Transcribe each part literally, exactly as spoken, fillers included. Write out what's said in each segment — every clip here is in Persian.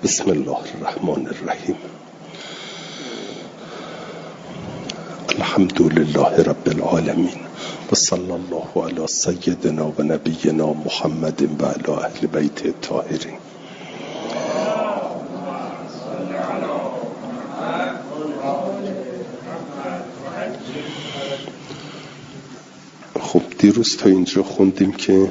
بسم الله الرحمن الرحیم. الحمد لله رب العالمین و صلی الله علی سیدنا و نبینا محمد و علی اهل بیت الطاهرین. خب دیروز تا اینجا خوندیم که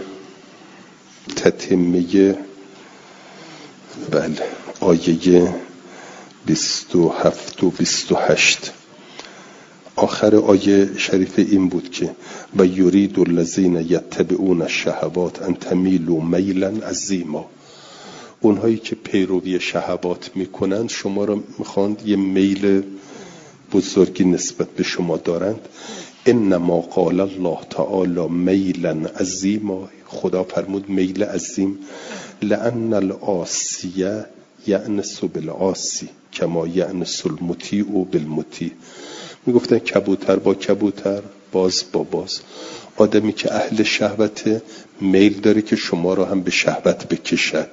تتمه بله آیه بیست و هفت و بیست و هشت آخر آیه شریف این بود که و یرید الذین یتبعون الشهوات ان تمیلوا میلا عظیما. اونهایی که پیروی شهوات میکنند شما را میخواند یه میل بزرگی نسبت به شما دارند. انما قال الله تعالی میلا عظیما، خدا فرمود میل عظیم. لأن العاصیه یأنس بالعاصی کما یأنس المطیع بالمطیع. میگفتن کبوتر با کبوتر، باز با باز. آدمی که اهل شهوته میل داره که شما را هم به شهوت بکشد.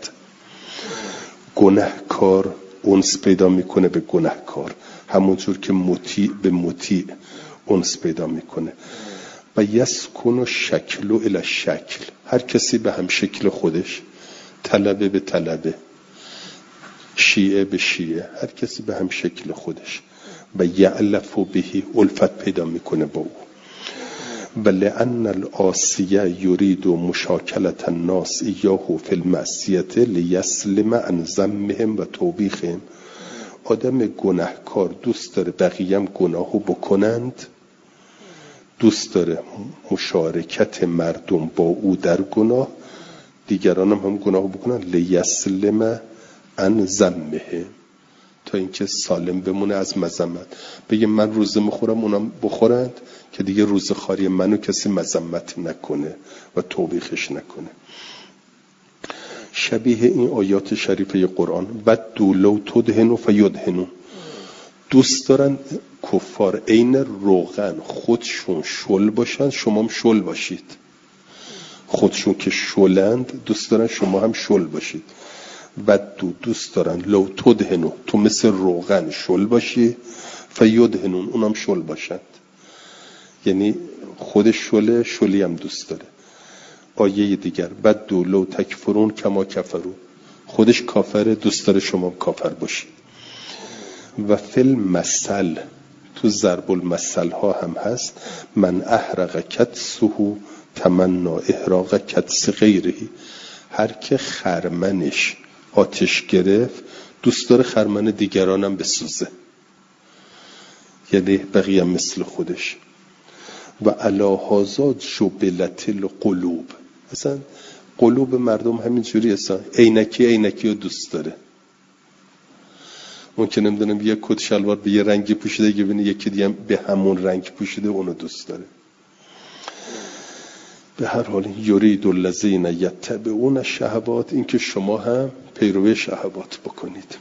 گناهکار انس پیدا میکنه به گناهکار، همونجور که مطیع به مطیع انس پیدا میکنه. و یسکن شکل الی شکل، هر کسی به هم شکل خودش، طلبه به طلبه، شیعه به شیعه، هر کسی به هم شکل خودش. و یعلف بهی، الفت پیدا میکنه با او. و لأن العاصیه یرید مشاکلت الناس ایاه فی المعصیه لیسلم عن ذمهم و توبیخهم. آدم گناهکار دوست داره بقیه هم گناهو بکنند، دوست داره مشارکت مردم با او در گناه، دیگران هم, هم گناهو بکنن. لیسلم عن ذمهم، تا اینکه سالم بمونه از مذمت. بگه من روزه میخورم اونم بخورند که دیگه روزه خاری منو کسی مذمت نکنه و توبیخش نکنه. شبیه این آیات شریفه قرآن ودوا لو تدهنوا فیدهنون. دوست دارن کفار عین روغن خودشون شل باشن شما هم شل باشید. خودشون که شلند دوست دارن شما هم شل باشید. ودوا دوست دارن لو تدهنوا، تو مثل روغن شل باشی، فیدهنون اونم شل باشند. یعنی خود شله شلی هم دوست داره. آیه دیگر ودوا لو تکفرون کما کفروا، خودش کافره دوست داره شما کافر باشید. و فی المثل، تو ضرب المثل ها هم هست، من احرق کتسه تمنا احراق کتس غیره. هر که خرمنش آتش گرفت دوست داره خرمن دیگرانم بسوزه، یعنی بقیه مثل خودش. و علی هذا جبلت القلوب، اصلا قلوب مردم همین جوری اصلا عینکی عینکی رو دوست داره. ممکن نمیدونم یه کت شلوار به یه رنگی پوشیده که ببینی یکی دیگه به همون رنگ پوشیده اونو دوست داره. به هر حال یرید الذین یتبعون الشهوات، این که شما هم پیروی شهوات بکنید.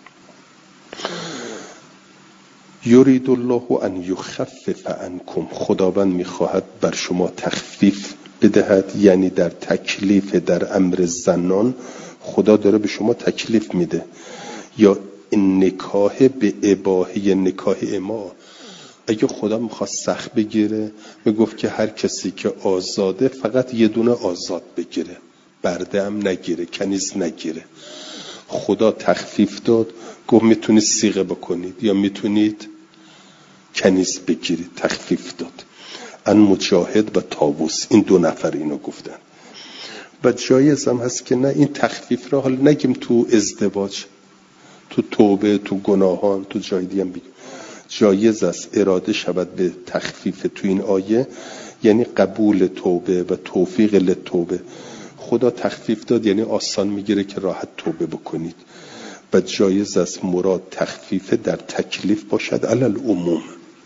یرید الله ان یخفف عنکم، خداوند میخواهد بر شما تخفیف بدهد. یعنی در تکلیف در امر زنان خدا داره به شما تکلیف میده. یا این نکاح به اباحه نکاح اما، اگه خدا میخواد سخت بگیره میگفت که هر کسی که آزاده فقط یه دونه آزاد بگیره، برده هم نگیره، کنیز نگیره. خدا تخفیف داد، گفت میتونید صیغه بکنید یا میتونید کنیز بگیرید، تخفیف داد. ان مجاهد و طاووس، این دو نفر اینو گفتن. و جایز هم هست که نه این تخفیف را حالا نگیم تو ازدواج، تو توبه، تو گناهان، تو جای دیگه هم بگیم جایز است اراده شود به تخفیف تو این آیه، یعنی قبول توبه و توفیق للتوبه. خدا تخفیف داد یعنی آسان میگیره که راحت توبه بکنید. و جایز است مراد تخفیف در تکلیف باشد علی العموم.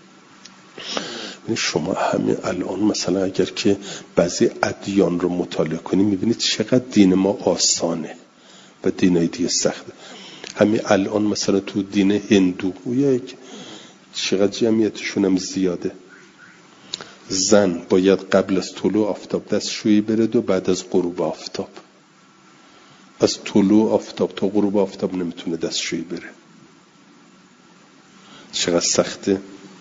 شما همین الان مثلا اگر که بعضی ادیان رو مطالعه کنید میبینید چقدر دین ما آسانه و دینای دیگه سخته. همین الان مثلا تو دین هندو یک چقدر جمعیتشون هم زیاده. زن باید قبل از طلوع آفتاب دستشویی برد و بعد از غروب آفتاب. از طلوع آفتاب تا غروب آفتاب نمیتونه دستشویی بره. چقدر سخته.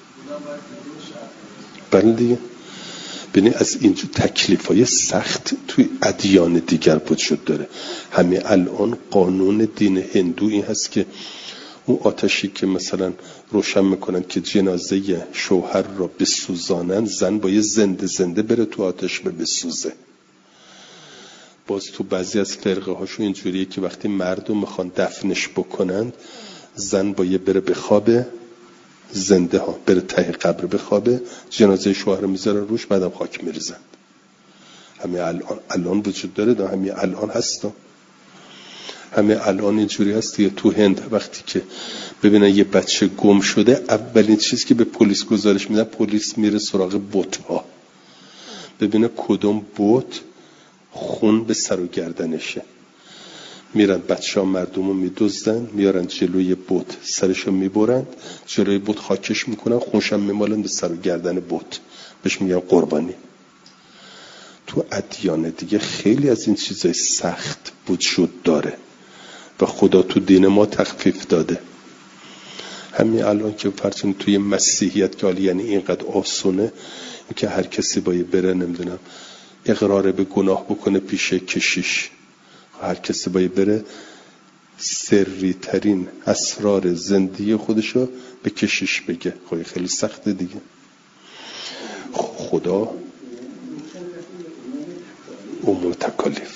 بله دیگه. ببین از اینجور تکلیفای سخت توی ادیان دیگر وجود داره. همین الان قانون دین هندو این هست که اون آتشی که مثلا روشن میکنن که جنازه شوهر را بسوزانن، زن باید زنده زنده بره تو آتش به بسوزه. باز تو بعضی از فرقه هاشون اینجوریه که وقتی مردم میخوان دفنش بکنن، زن باید بره بخوابه زنده ها، بره ته قبر بخوابه، جنازه شوهر میذارن روش، بعدم خاک میریزن. همین الان الان وجود داره، دا همین الان هستا. همین الان اینجوری هست دیگه. تو هند وقتی که ببینن یه بچه گم شده، اولین چیزی که به پلیس گزارش میدن، پلیس میره سراغ بت ها، ببینه کدوم بت خون به سر و گردنشه. میرن بچه ها مردم رو میدوزدن، میارن جلوی بت، سرشو میبرن، جلوی بت خاکش میکنن، خونشم میمالن به سر و گردن بت، بهش میگن قربانی. تو ادیان دیگه خیلی از این چیزای سخت وجود داره و خدا تو دین ما تخفیف داده. همین الان که فرضون توی مسیحیت که حالی یعنی اینقدر آسونه، این که هر کسی باید بره نمیدونم اقرار به گناه بکنه پیش کشیش، هر کسی باید بره سری ترین اسرار زندگی خودشو به کشیش بگه. خب خیلی سخته دیگه. خدا عموم تکالیف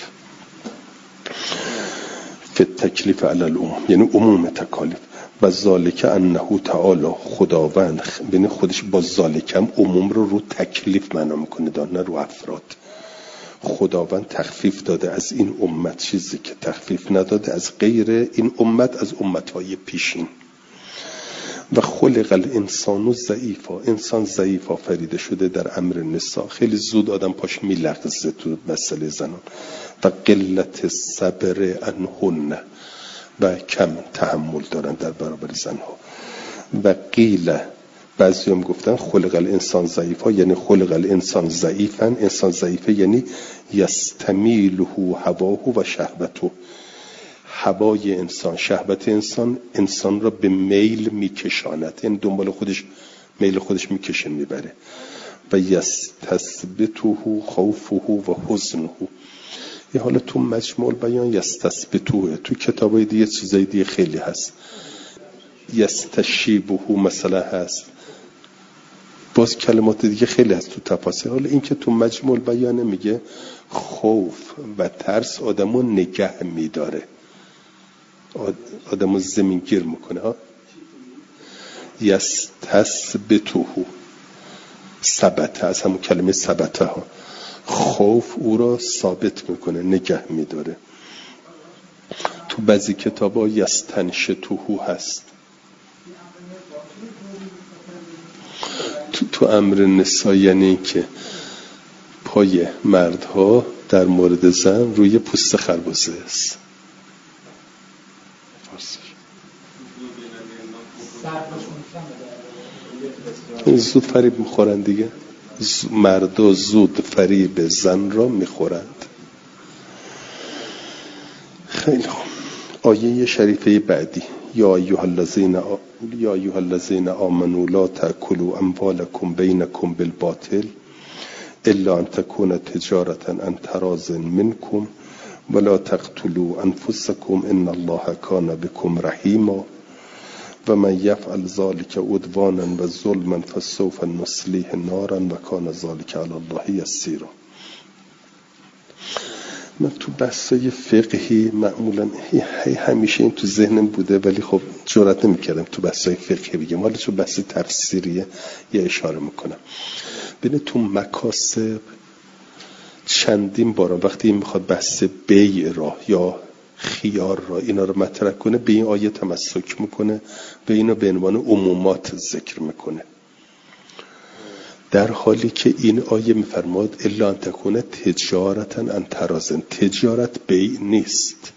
فی تکلیف علی العموم، یعنی عموم تکالیف. و ذالک انه تعالی، خداوند ببین خودش با ذالکم عموم رو رو تکلیف معنا میکنه، نه رو افراد. خداوند تخفیف داده از این امت چیزی که تخفیف نداده از غیر این امت، از امتهای پیشین. و خلق الانسان ضعیفا، انسان ضعیف آفریده شده در امر نساء. خیلی زود آدم پاش میلغزه تو مسئله زنان. و قلت صبر عنهن، و کم تحمل دارن در برابر زنها. و قیل، بعضی هم گفتن خلق الانسان ضعیفا یعنی خلق الانسان ضعیفا، انسان ضعیفه یعنی یستمیله هواه و شهوته. هوای انسان، شهوت انسان انسان را به میل میکشاند، یعنی دنبال خودش میل خودش میکشه میبره. و یستثبته خوفه و حزنه. یه حالا تو مجموع بیان یستثبته، تو کتابای دیگه چیزای دیگه خیلی هست. یستشیبه مثلا هست، باز کلمات دیگه خیلی هست تو تفاسیر. حالا این که تو مجموع بیان میگه خوف و ترس آدمو نگه میداره، آدمو زمینگیر میکنه ها. یستثبته، ثبت، از همون کلمه ثبته ها، خوف او را ثابت میکنه، نگه میداره. تو بعضی کتابا یستنشته هست. تو, تو امر نساء یعنی که پای مردها در مورد زن روی پوست خربزه است. زود فریب میخورند دیگه، مردا زود فریب زن را میخورند. خیلی خوب. آیه شریفه بعدی، یا ایها الذین آ... یا ایها الذین آمنوا لا تأکلوا اموالکم بینکم بالباطل الا ان تكون تجارة عن تراض منکم ولا تقتلوا انفسکم ان الله کان بكم رحیما و من یفعل ذلك عدوانا و ظلما فسوف نصلیه نارا و کان ذلك علی الله یسیرا. من تو بحثای فقهی معمولا همیشه این تو ذهنم بوده، ولی خب جرئت نمی‌کردم تو بحثای فقهی بگم. حالا تو بحث تفسیریه یه اشاره میکنم. ببین تو مکاسب چندین بار وقتی این میخواد بحث بیع را یا خیار را اینا رو مطرح کنه، به این آیه تمسک میکنه، به اینو به عنوان عمومات ذکر میکنه، در حالی که این آیه میفرماد الا ان تکون تجارتا عن تراض. تجارت بیع نیست،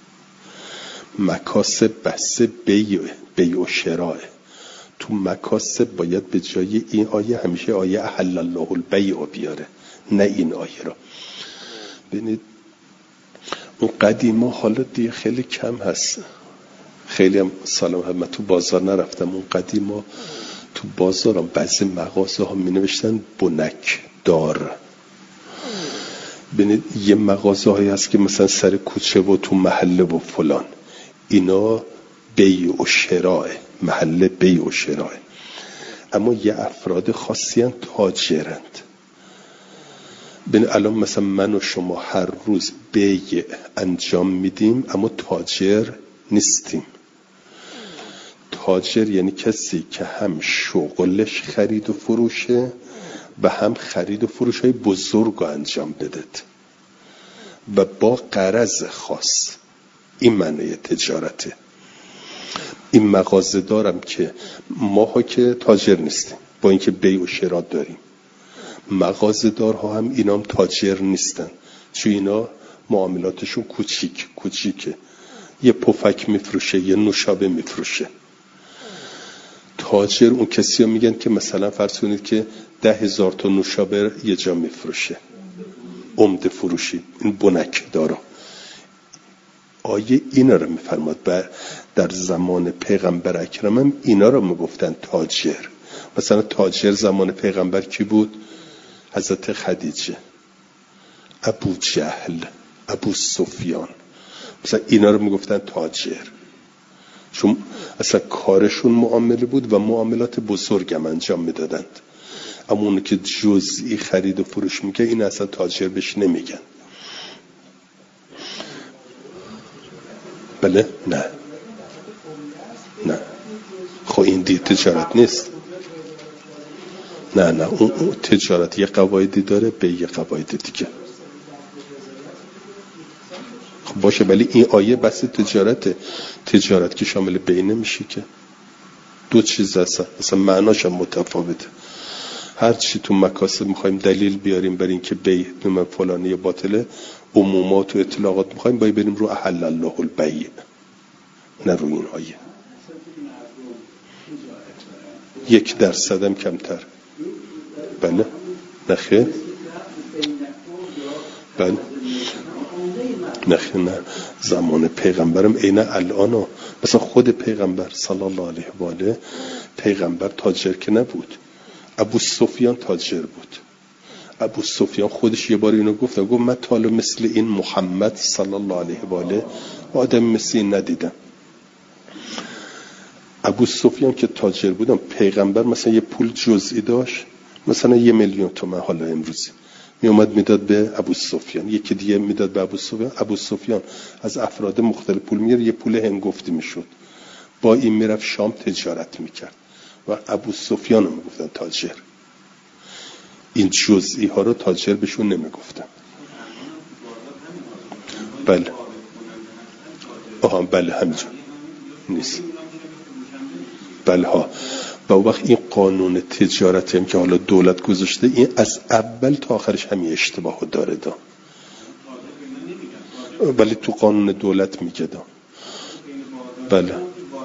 مکاسب بحث بیع بیع و شراء. تو مکاسب باید به جای این آیه همیشه آیه احل الله البیع بیاره، نه این آیه را. ببینید اون قدیما حالا دیگه خیلی کم هست، خیلی هم سالم هم من تو بازار نرفتم. اون قدیما تو بازار هم بعضی مغازه ها می نوشتن بنک دار. ببینید یه مغازه هایی هست که مثلا سر کوچه و تو محله و فلان، اینا بیع و شراء، محله بیع و شراء. اما یه افراد خاصی هستند تاجرند. ببین الان مثلا من و شما هر روز بیع انجام میدیم اما تاجر نیستیم. تاجر یعنی کسی که هم شغلش خرید و فروشه و هم خرید و فروش های بزرگ رو انجام بده و با غرض خاص. این معنی تجارته. این مغازه دارم که ماها که تاجر نیستیم با اینکه بیع و شراء داریم، مغازه دارها هم اینا هم تاجر نیستن، چون اینا معاملاتشون کوچیک کوچیکه، یه پفک میفروشه یه نوشابه میفروشه. تاجر اون کسی ها میگن که مثلا فرض کنید که ده هزار تا نوشابه یه جا میفروشه، عمده فروشی، این بنک دارا. آیه اینا رو میفرماد و در زمان پیغمبر اکرم هم اینا رو میگفتن تاجر. مثلا تاجر زمان پیغمبر کی بود؟ حضرت خدیجه، ابو جهل، ابو سفیان، مثلا اینا رو میگفتن تاجر، چون اصلا کارشون معامله بود و معاملات بزرگ هم انجام میدادند. اما اون که جزئی خرید و فروش میگه این اصلا تاجر بهش نمیگن. بله؟ نه نه خب این دی تجارت نیست. نه نه اون, اون تجارت یه قواعدی داره به یه قواعد دیگه. خب باشه، ولی این آیه بس تجارت تجارت که شامل بیع نمیشه که. دو چیز هستن مثلا معناش هم متفاوته. هر چی تو مکاسب میخوایم دلیل بیاریم بر این که بیع نمه فلانی یا باطله، عمومات و اطلاقات میخوایم باید بریم رو احل الله البیع، نه رو این آیه. یک درصد هم کمتر. بله نخیر بله نخیر نه زمان پیغمبرم اینه الان. مثلا خود پیغمبر صلی الله علیه و آله، پیغمبر تاجر که نبود، ابو سفیان تاجر بود. ابو سفیان خودش یه بار اینو گفت، گفت من تا حالا مثل این محمد صلی الله علیه و آله آدم مثل این ندیدم. ابو سفیان که تاجر بودم، پیغمبر مثلا یه پول جزئی داشت، مثلا یه میلیون تومان حالا امروزی می اومد میداد به ابو سفیان، یکی دیگه میداد به ابو سفیان. ابو سفیان از افراد مختلف پول میگرفت، یه پول هنگفتی میشد، با این میرفت شام تجارت میکرد و ابو سفیان رو میگفتن تاجر. این جزئی ها رو تاجر بهشون نمیگفتن. بله آها بله همینجور نیست. بله ها. و وقت این قانون تجارتی هم که حالا دولت گذاشته، این از اول تا آخرش همین اشتباه داره دا. ولی تو قانون دولت میگه دا. بله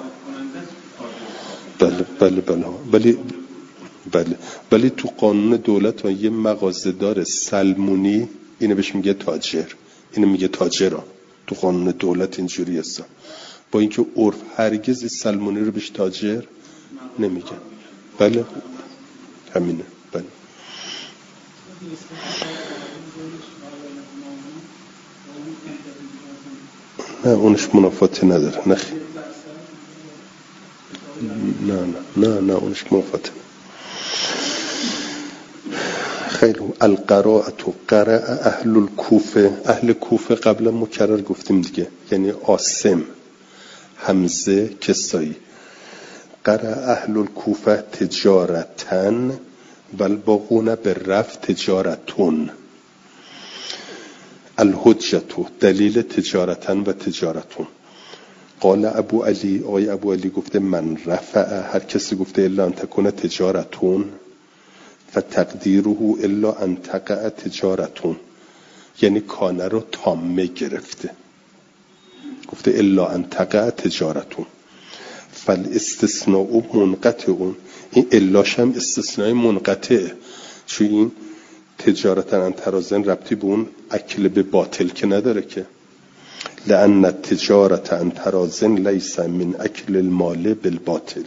بله بله بله ولی بله ولی تو قانون دولت و یه مغازه دار سلمونی اینو بهش میگه تاجر، اینو میگه تاجرا. تو قانون دولت اینجوری هست. با اینکه عرف هرگز سلمونی رو بهش تاجر نمیگه. بله همینه. بله نه اونش منافاتی نداره. نه نه نه نه نه اونش منافاتی. خیلی القراءة قرأ اهل الکوفه. اهل کوفه قبلا مکرر گفتیم دیگه، یعنی عاصم، حمزه، کسایی. قرأ اهل الکوفه تجارتن و الباقون به رفع تجارتون. الحجتو دلیل تجارتن و تجارتون. قال ابو علی، آقای ابو علی گفته من رفع، هر کسی گفته الا ان تکون تجارتون فتقدیره الا ان تقع تجارتون، یعنی کانه رو تامه گرفته، گفته الا ان تقع تجارتون. فال استثناء منقطع، این الاش هم استثناء منقطع، چون این تجارتن انترازن ربطی به اون اکل به باطل که نداره که. لأن التجارة عن تراض لیس من اکل المال بالباطل.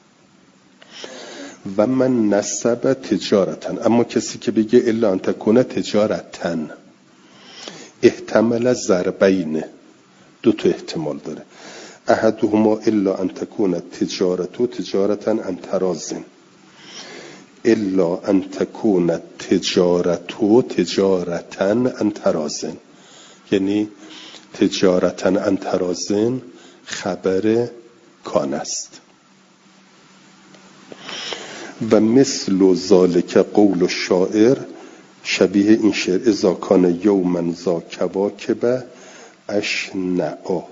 و من نسب تجارتن، اما کسی که بگه الا ان تکون تجارتن، احتمال ضربین، دو تا احتمال داره. احدهما الا ان تکون تجارتو تجارتن عن تراض، الا ان تکون تجارتو تجارتن عن تراض، یعنی تجارتن عن تراض خبر کان است. و مثل ذالک قول الشاعر، شبیه این شعر، اذا کان یوما ذا کواکب اشنعا،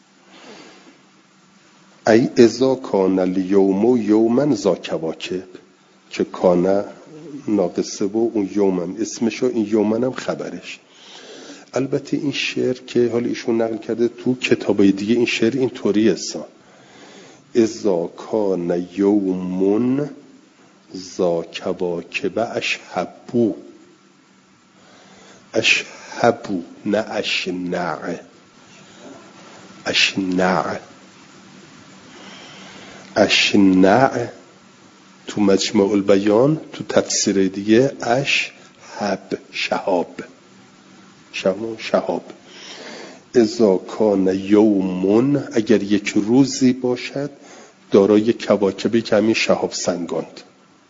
ای اذا کان الیوم یوما ذا کواکب، که کان ناقصه و اون یومم اسمش و این یومن هم خبرش. البته این شعر که حالا ایشون نقل کرده تو کتابای دیگه، این شعر این طوری است: اذا کان یومون ذا کواکب اشهبو، اشهبو نه اشنع، اشنع اشنع تو مجموع البیان، تو تفسیر دیگه اشهب، شهاب، شهاب. اذا کان یومون، اگر یک روزی باشد دارای کواکبی که همین شهاب سنگاند.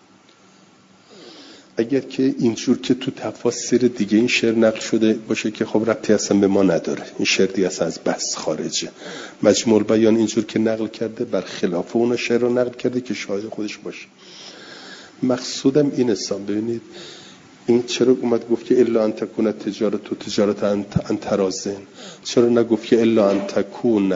اگر که اینجور که تو تفاسیر دیگه این شعر نقل شده باشه که خب ربطی اصلا به ما نداره، این شعر دیگه اصلا از بحث خارجه. مجموع البیان اینجور که نقل کرده بر خلاف اون شعر رو نقل کرده که شاهد خودش باشه. مقصودم این است، ببینید این چرا اومد گفت که الا ان تکون تجارت و تجارت ان تراض، چرا نگفت که الا ان تکون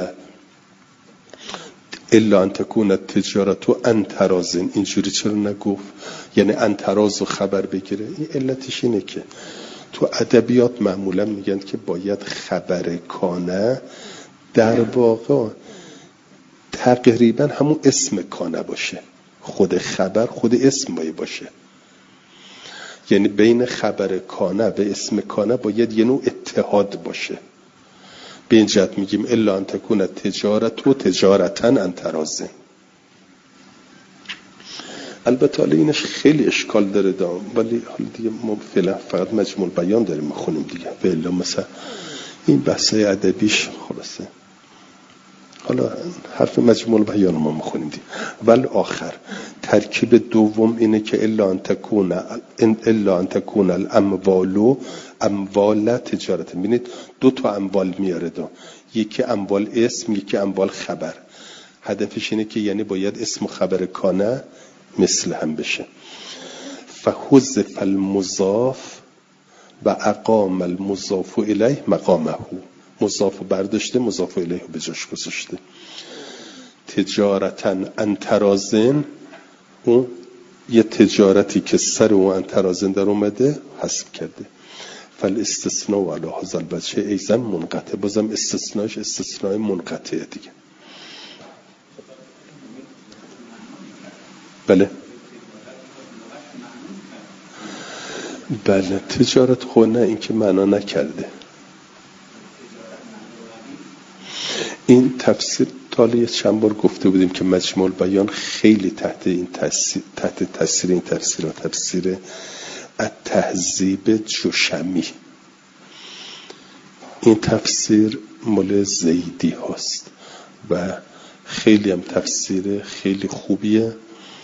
الا ان تکون تجارت و ان تراض، اینجوری چرا نگفت؟ یعنی ان تراض و خبر بگیره. این علتش اینه که تو ادبیات معمولا میگن که باید خبر کانه در واقع تقریبا همون اسم کانه باشه، خود خبر خود اسم باید باشه. یعنی بین خبر کانه و اسم کانه باید یه نوع اتحاد باشه. به این جهت میگیم الا ان تکون تجارت و تجارتن ان تراض. البته حالا اینش خیلی اشکال داره دام، ولی حالا دیگه ما فعلا فقط مجموع بیان داریم میخونیم دیگه. فعلا مثلا این بحثای ادبیش خلاصه، حالا حرف مجموع بیان ما میخونیم دیگه. ولی آخر ترکیب دوم اینه که الا ان تکون الا ان تکون الاموال اموال تجارت. ببینید دو تا اموال میاره دو، یکی اموال اسم، یکی اموال خبر. هدفش اینه که یعنی باید اسم و خبر کانه مثل هم بشه. فحذف المضاف و اقام المضاف الیه مقامه، مضاف برداشته مضاف الیه به جاش گذاشته. تجارتن ان تراضن، اون یه تجارتی که سر اون ان تراضن در اومده حذف کرده. فالاستثناء علی هذا الوجه ایضا منقطع، بازم استثناش استثناء منقطعه دیگه. بله بله تجارت خود نه، این که معنا نکرده. این تفسیر تالی چند بار گفته بودیم که مجموع بیان خیلی تحت این تفسیر تحت تاثیر این تفسیر و تفسیر التهذیب جوشمی، این تفسیر مال زیدی هست و خیلی هم تفسیر خیلی خوبیه.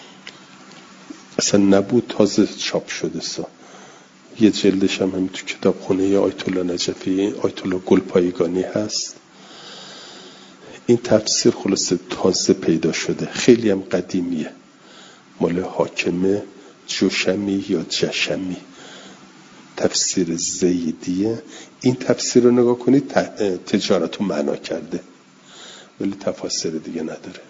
اصلا نبود، تازه چاپ شده سا. یه جلدش هم همین تو کتابخونه آیت الله نجفی، آیت الله گلپایگانی هست. این تفسیر خلاصه تازه پیدا شده، خیلی هم قدیمیه، مال حاکم جوشمی یا جشمی، تفسیر زیدیه. این تفسیر رو نگاه کنید، تجارت رو معنا کرده ولی تفاسیر دیگه نداره.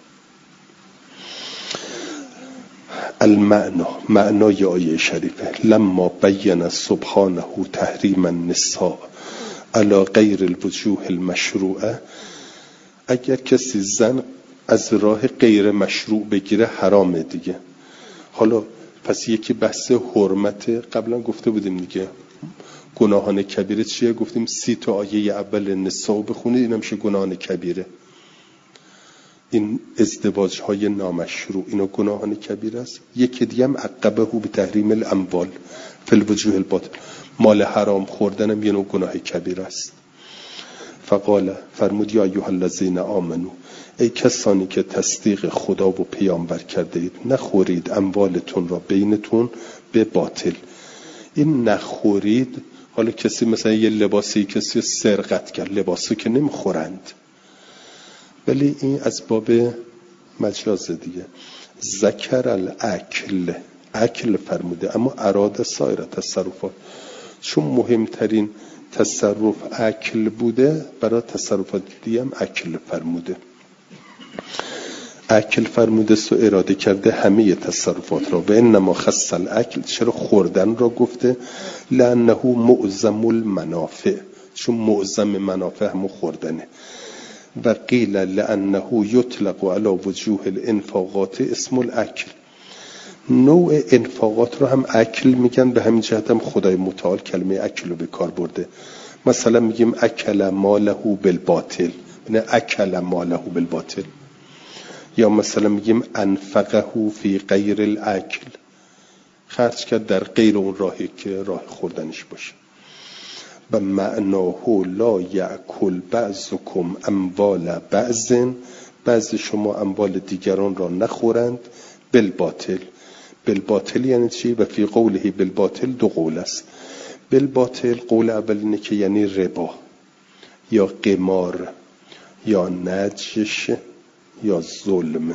المعنا، معنای آیه شریفه: لما بین سبحانه تحریم النساء علی غیر الوجوه المشروعه، اگر کسی زن از راه غیر مشروع بگیره حرامه دیگه. حالا پس یکی بحث حرمت، قبلا گفته بودیم دیگه، گناهان کبیره چیه؟ گفتیم سی تا آیه اول نساء بخونید، این میشه گناهان کبیره. این ازدواج های نامشروع اینا گناهان کبیره است. یکی دیگه هم عقبه به تحریم الاموال فی الوجوه الباطل، مال حرام خوردن هم یه نوع گناه کبیره است. فقال فرمود یا ایها الذین آمنو، ای کسانی که تصدیق خدا و پیامبر کرده اید، نخورید اموالتون را بینتون به باطل. این نخورید، حالا کسی مثلا یه لباسی کسی سرقت کرد، لباسو که نمیخورند، ولی این از باب مجاز دیگه. ذکر الاکل، اکل فرموده، اما اراد سایر تصرفات، چون مهمترین تصرف اکل بوده، برای تصرفات دیگه هم اکل فرموده. اکل فرموده سو اراده کرده همه تصرفات را. و انما خص الاکل، چرا خوردن را گفته؟ لانه معظم المنافع، چون معظم منافع هم خوردنه. و قیل لانه یطلق علی وجوه الانفاقات اسم الاکل، نوع انفاقات رو هم اکل میگن. به همین جهت هم خدای متعال کلمه اکل رو به کار برده. مثلا میگیم اکل ماله بالباطل، یعنی اکل ماله بالباطل. یا مثلا میگیم انفقه فی غیر الاکل، خرج کرد در غیر اون راهی که راه خوردنش باشه. و معناه لا یأکل بعضکم اموال بعض، بعض شما اموال دیگران را نخورند بالباطل. بالباطل یعنی چی؟ و فی قوله بالباطل دو قول است. بالباطل قول اول اینه که یعنی ربا یا قمار یا نجش یا ظلم.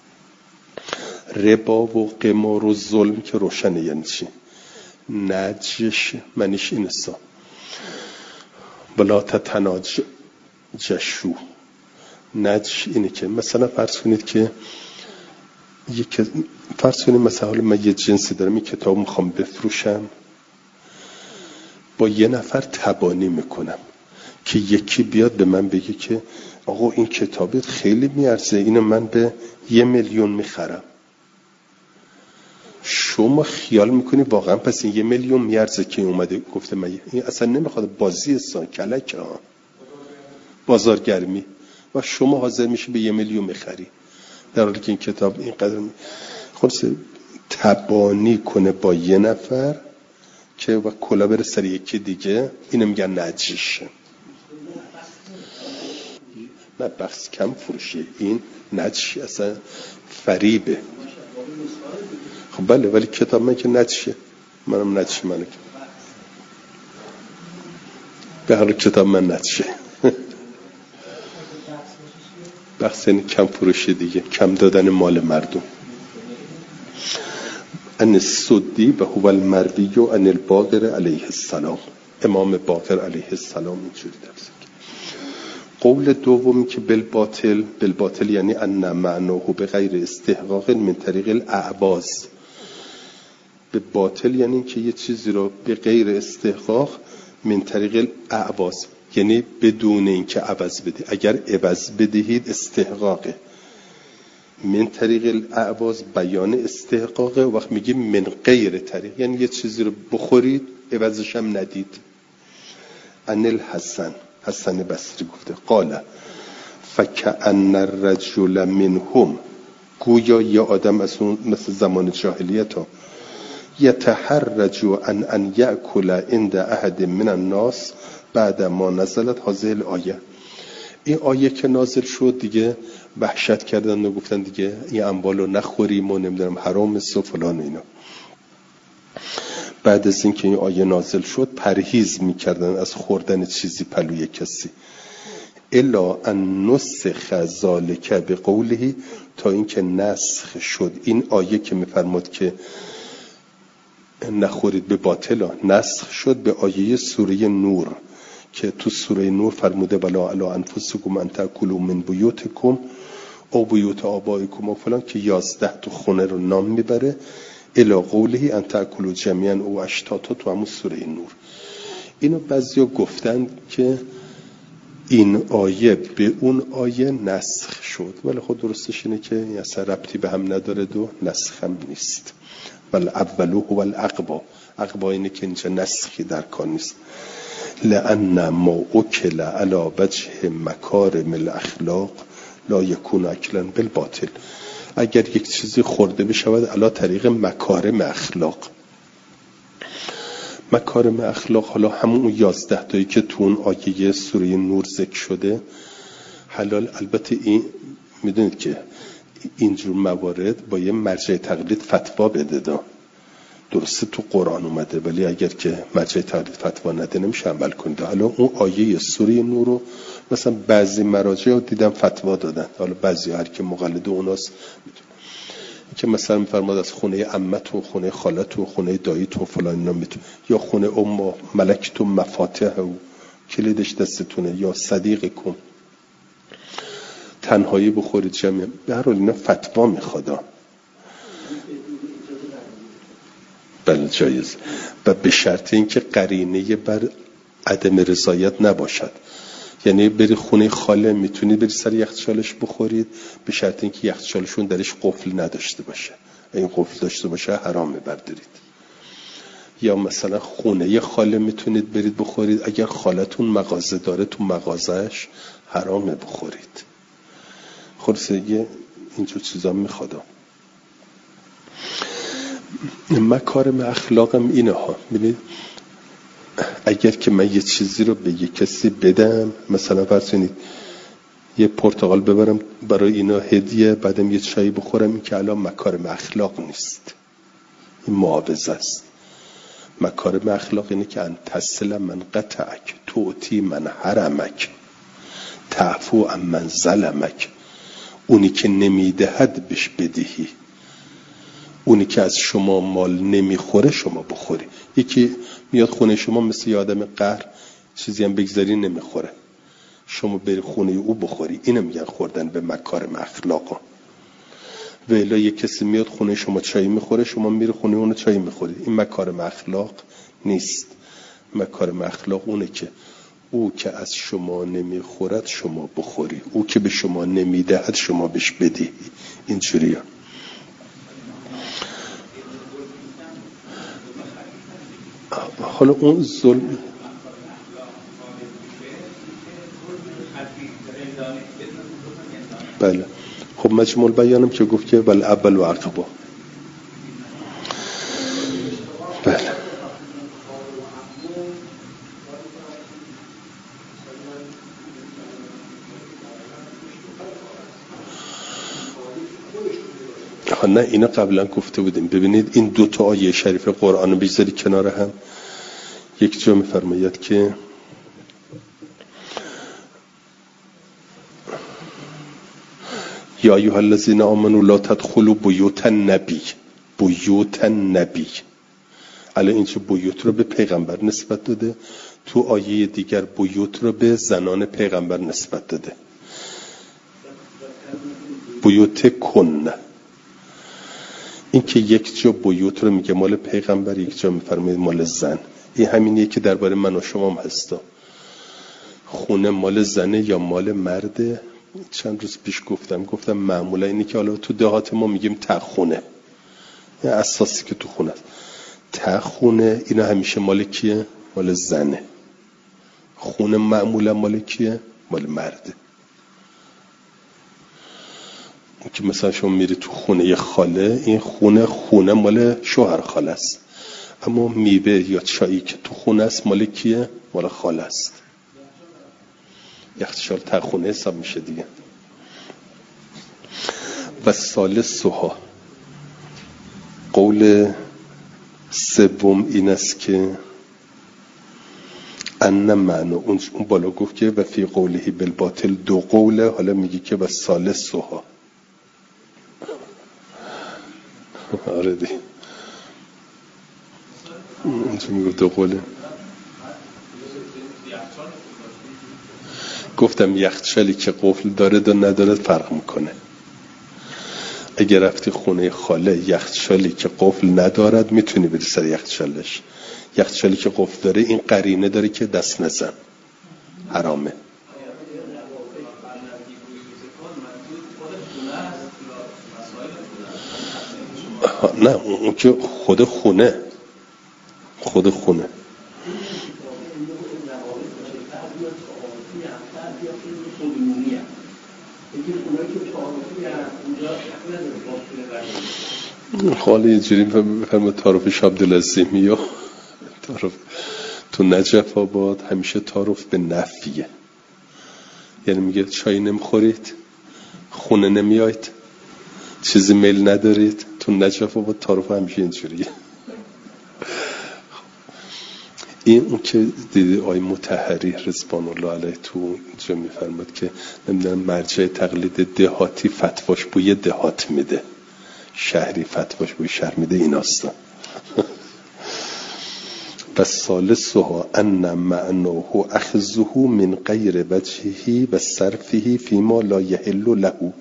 ربا و قمار و ظلم که روشنه یعنی چی. نجش منیش این است، بلا تتناجشو. نجش اینه که مثلا فرض کنید که یک فرض کنید مثلا حالا من یه جنسی دارم، این کتاب میخوام بفروشم، با یه نفر تبانی میکنم که یکی بیاد به من بگه که آقا این کتابت خیلی میارزه، اینو من به یه میلیون میخرم. شما خیال میکنی واقعا پس این یه میلیون میارزه که اومده گفته من این اصلا نمیخواد، بازی سان کلک ها، بازارگرمی، و شما حاضر میشی به یه میلیون میخری، در حالی که این کتاب اینقدر می... خلاص تبانی کنه با یه نفر که و کلا بره سر یکی دیگه، اینو میگن نجش. نه بخص کم فروشی، این نجش اصلا فریبه. خب بله، ولی کتاب من که نجشه، منم نجش منه به حال کتاب من نجشه. بخص این کم فروشی دیگه، کم دادن مال مردم. ان السدی و هو المروی و ان الباقر علیه السلام، امام باقر علیه السلام اینجوری درس. قول دومی که بالباطل، بالباطل یعنی ان معناه به غیر استحقاق من طریق الاعواض. به باطل یعنی که یه چیزی رو به غیر استحقاق من طریق الاعواض، یعنی بدون اینکه عوض بدی. اگر عوض بدهید استحقاقه. من طریق الاعواض بیان استحقاقه. وقت میگیم من غیر طریق یعنی یه چیزی رو بخورید عوضش هم ندید. ان الحسن، حسن بصری گفته قال فکأن الرجل منهم، گویا یه آدم از اون مثل زمان جاهلیت ها، یتحرج ان ان یأکل عند احد من الناس بعد ما نزلت هذه الآیه. این آیه که نازل شد دیگه وحشت کردن و گفتن دیگه این اموال رو نخوریم و نمیدونم حرام است و فلان اینا. بعد از اینکه این آیه نازل شد پرهیز میکردن از خوردن چیزی پلوی کسی. الا ان نسخ ذالک به قوله، تا اینکه نسخ شد این آیه که میفرماد که نخورید به باطل، نسخ شد به آیه سوره نور که تو سوره نور فرموده ولا علی انفسکم ان تاکلوا من بیوتکم او بیوت آبائکم و فلان، که یازده تو خونه رو نام میبره. الی قوله ان تاکلوا جمیعا او اشتاتا، تو همون سوره نور. اینو بعضیا گفتن که این آیه به اون آیه نسخ شد، ولی خود درستش اینه که این اصلا ربطی به هم نداره و نسخ هم نیست. بل اولو هو العقبا. عقبا اینه که اینجا نسخی در کار نیست. لأن ما اکل علی وجه مکارم الاخلاق لا یکون اکلا بالباطل. اگر یک چیزی خورده بشود علی طریق مکارم اخلاق، مکارم اخلاق حالا همون یازده تایی که تو اون آیه سوره نور ذکر شده حلال. البته این میدونید که اینجور موارد با یه مرجع تقلید فتوا بده دا. درسته تو قرآن اومده، ولی اگر که مرجع تقلید فتوا نده نمیشه عمل کنید. حالا اون آیه سوره نور رو مثلا بعضی مراجع دیدم فتوا دادن، حالا بعضی هر که مقلد اوناست میدونه که مثلا میفرماد از خونه عمت و خونه خالت و خونه داییت و فلان اینا میتونه، یا خونه ام ملکت و مفاتح و کلیدش دستتونه، یا صدیقکم تنهایی بخورید جمعی. به هر حال اینا فتوا میخواد. بله جایز، و به شرط اینکه قرینه بر عدم رضایت نباشد. یعنی بری خونه خاله میتونید بری سر یخچالش بخورید، به شرط اینکه یخچالشون درش قفل نداشته باشه. این قفل داشته باشه حرامه بردارید. یا مثلا خونه خاله میتونید برید بخورید، اگر خالتون مغازه داره تو مغازهش حرامه بخورید. خلاصه اینجور چیزا میخواد. مکارم اخلاقم اینه ها. ببینید اگر که من یه چیزی رو به یه کسی بدم، مثلا فرض کنید یه پرتقال ببرم برای اینا هدیه، بعدم یه چایی بخورم، این که الان مکارم اخلاق نیست، این معاوضه است. مکارم اخلاق اینه که ان تصل من قطعک، توتی من حرمک، تعفو عن من ظلمک. اونی که نمیدهد بهش بدهی، اونی که از شما مال نمیخوره شما بخوری. یکی میاد خونه شما مثل یه آدم قهر، چیزی هم بگذاری نمیخوره، شما بری خونه او بخوری، اینو میگن خوردن به مکارم اخلاق. و الا یک کسی میاد خونه شما چای میخوره، شما میری خونه اون چای میخوری، این مکارم اخلاق نیست. مکارم اخلاق اونه که او که از شما نمیخورد شما بخوری، او که به شما نمیدهد شما بهش بدی. اینجوریه. حالا اون ظلم بله. خب مجموع البیانم که گفت که بل اول و عقبا. بله نه اینا قبلا گفته بودیم. ببینید این دو تا آیه شریف قرآن بگذاری کنار هم. یک جا میفرماید که یا ایها الذین آمنوا لا تدخلوا بیوت النبی، بیوت النبی. الان اینجا بیوت رو به پیغمبر نسبت داده، تو آیه دیگر بیوت رو به زنان پیغمبر نسبت داده. بیوت کن، این که یک جا بیوت رو میگه مال پیغمبر، یک جا میفرماید مال زن. این همینیه که درباره من و شما هم هستا. خونه مال زنه یا مال مرده؟ چند روز پیش گفتم گفتم معمولا اینی که حالا تو دهات ما میگیم ته خونه، این اساسی که تو خونه است. ته خونه اینا همیشه مال کیه؟ مال زنه. خونه معمولا مال کیه؟ مال مرده. که مثلا شما میری تو خونه یه خاله، این خونه خونه مال شوهر خاله است، اما میوه یا چایی که تو خونه است مال کیه؟ مال خاله است. یخچال ته خونه حساب میشه دیگه. و ثالثها، قول سوم این است که ان معنا، اون بالا گفت که و فی قوله بالباطل دو قوله، حالا میگه که و ثالثها. آره دی اینجا میگه دو قوله. گفتم یخچالی که قفل داره و نداره فرق میکنه. اگر رفتی خونه خاله یخچالی که قفل ندارد میتونی بری سر یخچالش. یخچالی که قفل داره این قرینه داره که دست نزن، حرامه. نه اون که خود خونه خود خونه حالا یه جوری بفرمه تعارف شاه عبدالعظیمی یا تعارف تو نجف آباد همیشه تعارف به نفیه، یعنی میگه چای نمیخورید، خونه نمیایید، چیزی میل ندارید. تو نجف آباد تعارف همیشه اینجوریه. این اون که دیدی آی مطهری رضوان الله علیه تو اینجا میفرماد که نمیدونم مرجع تقلید دهاتی فتواش بوی دهات میده، شهری فتواش بوی شهر میده. این هستا و ثالثها ان معناه اخذه من غیر وجهه و صرفه فيما لا يحل له.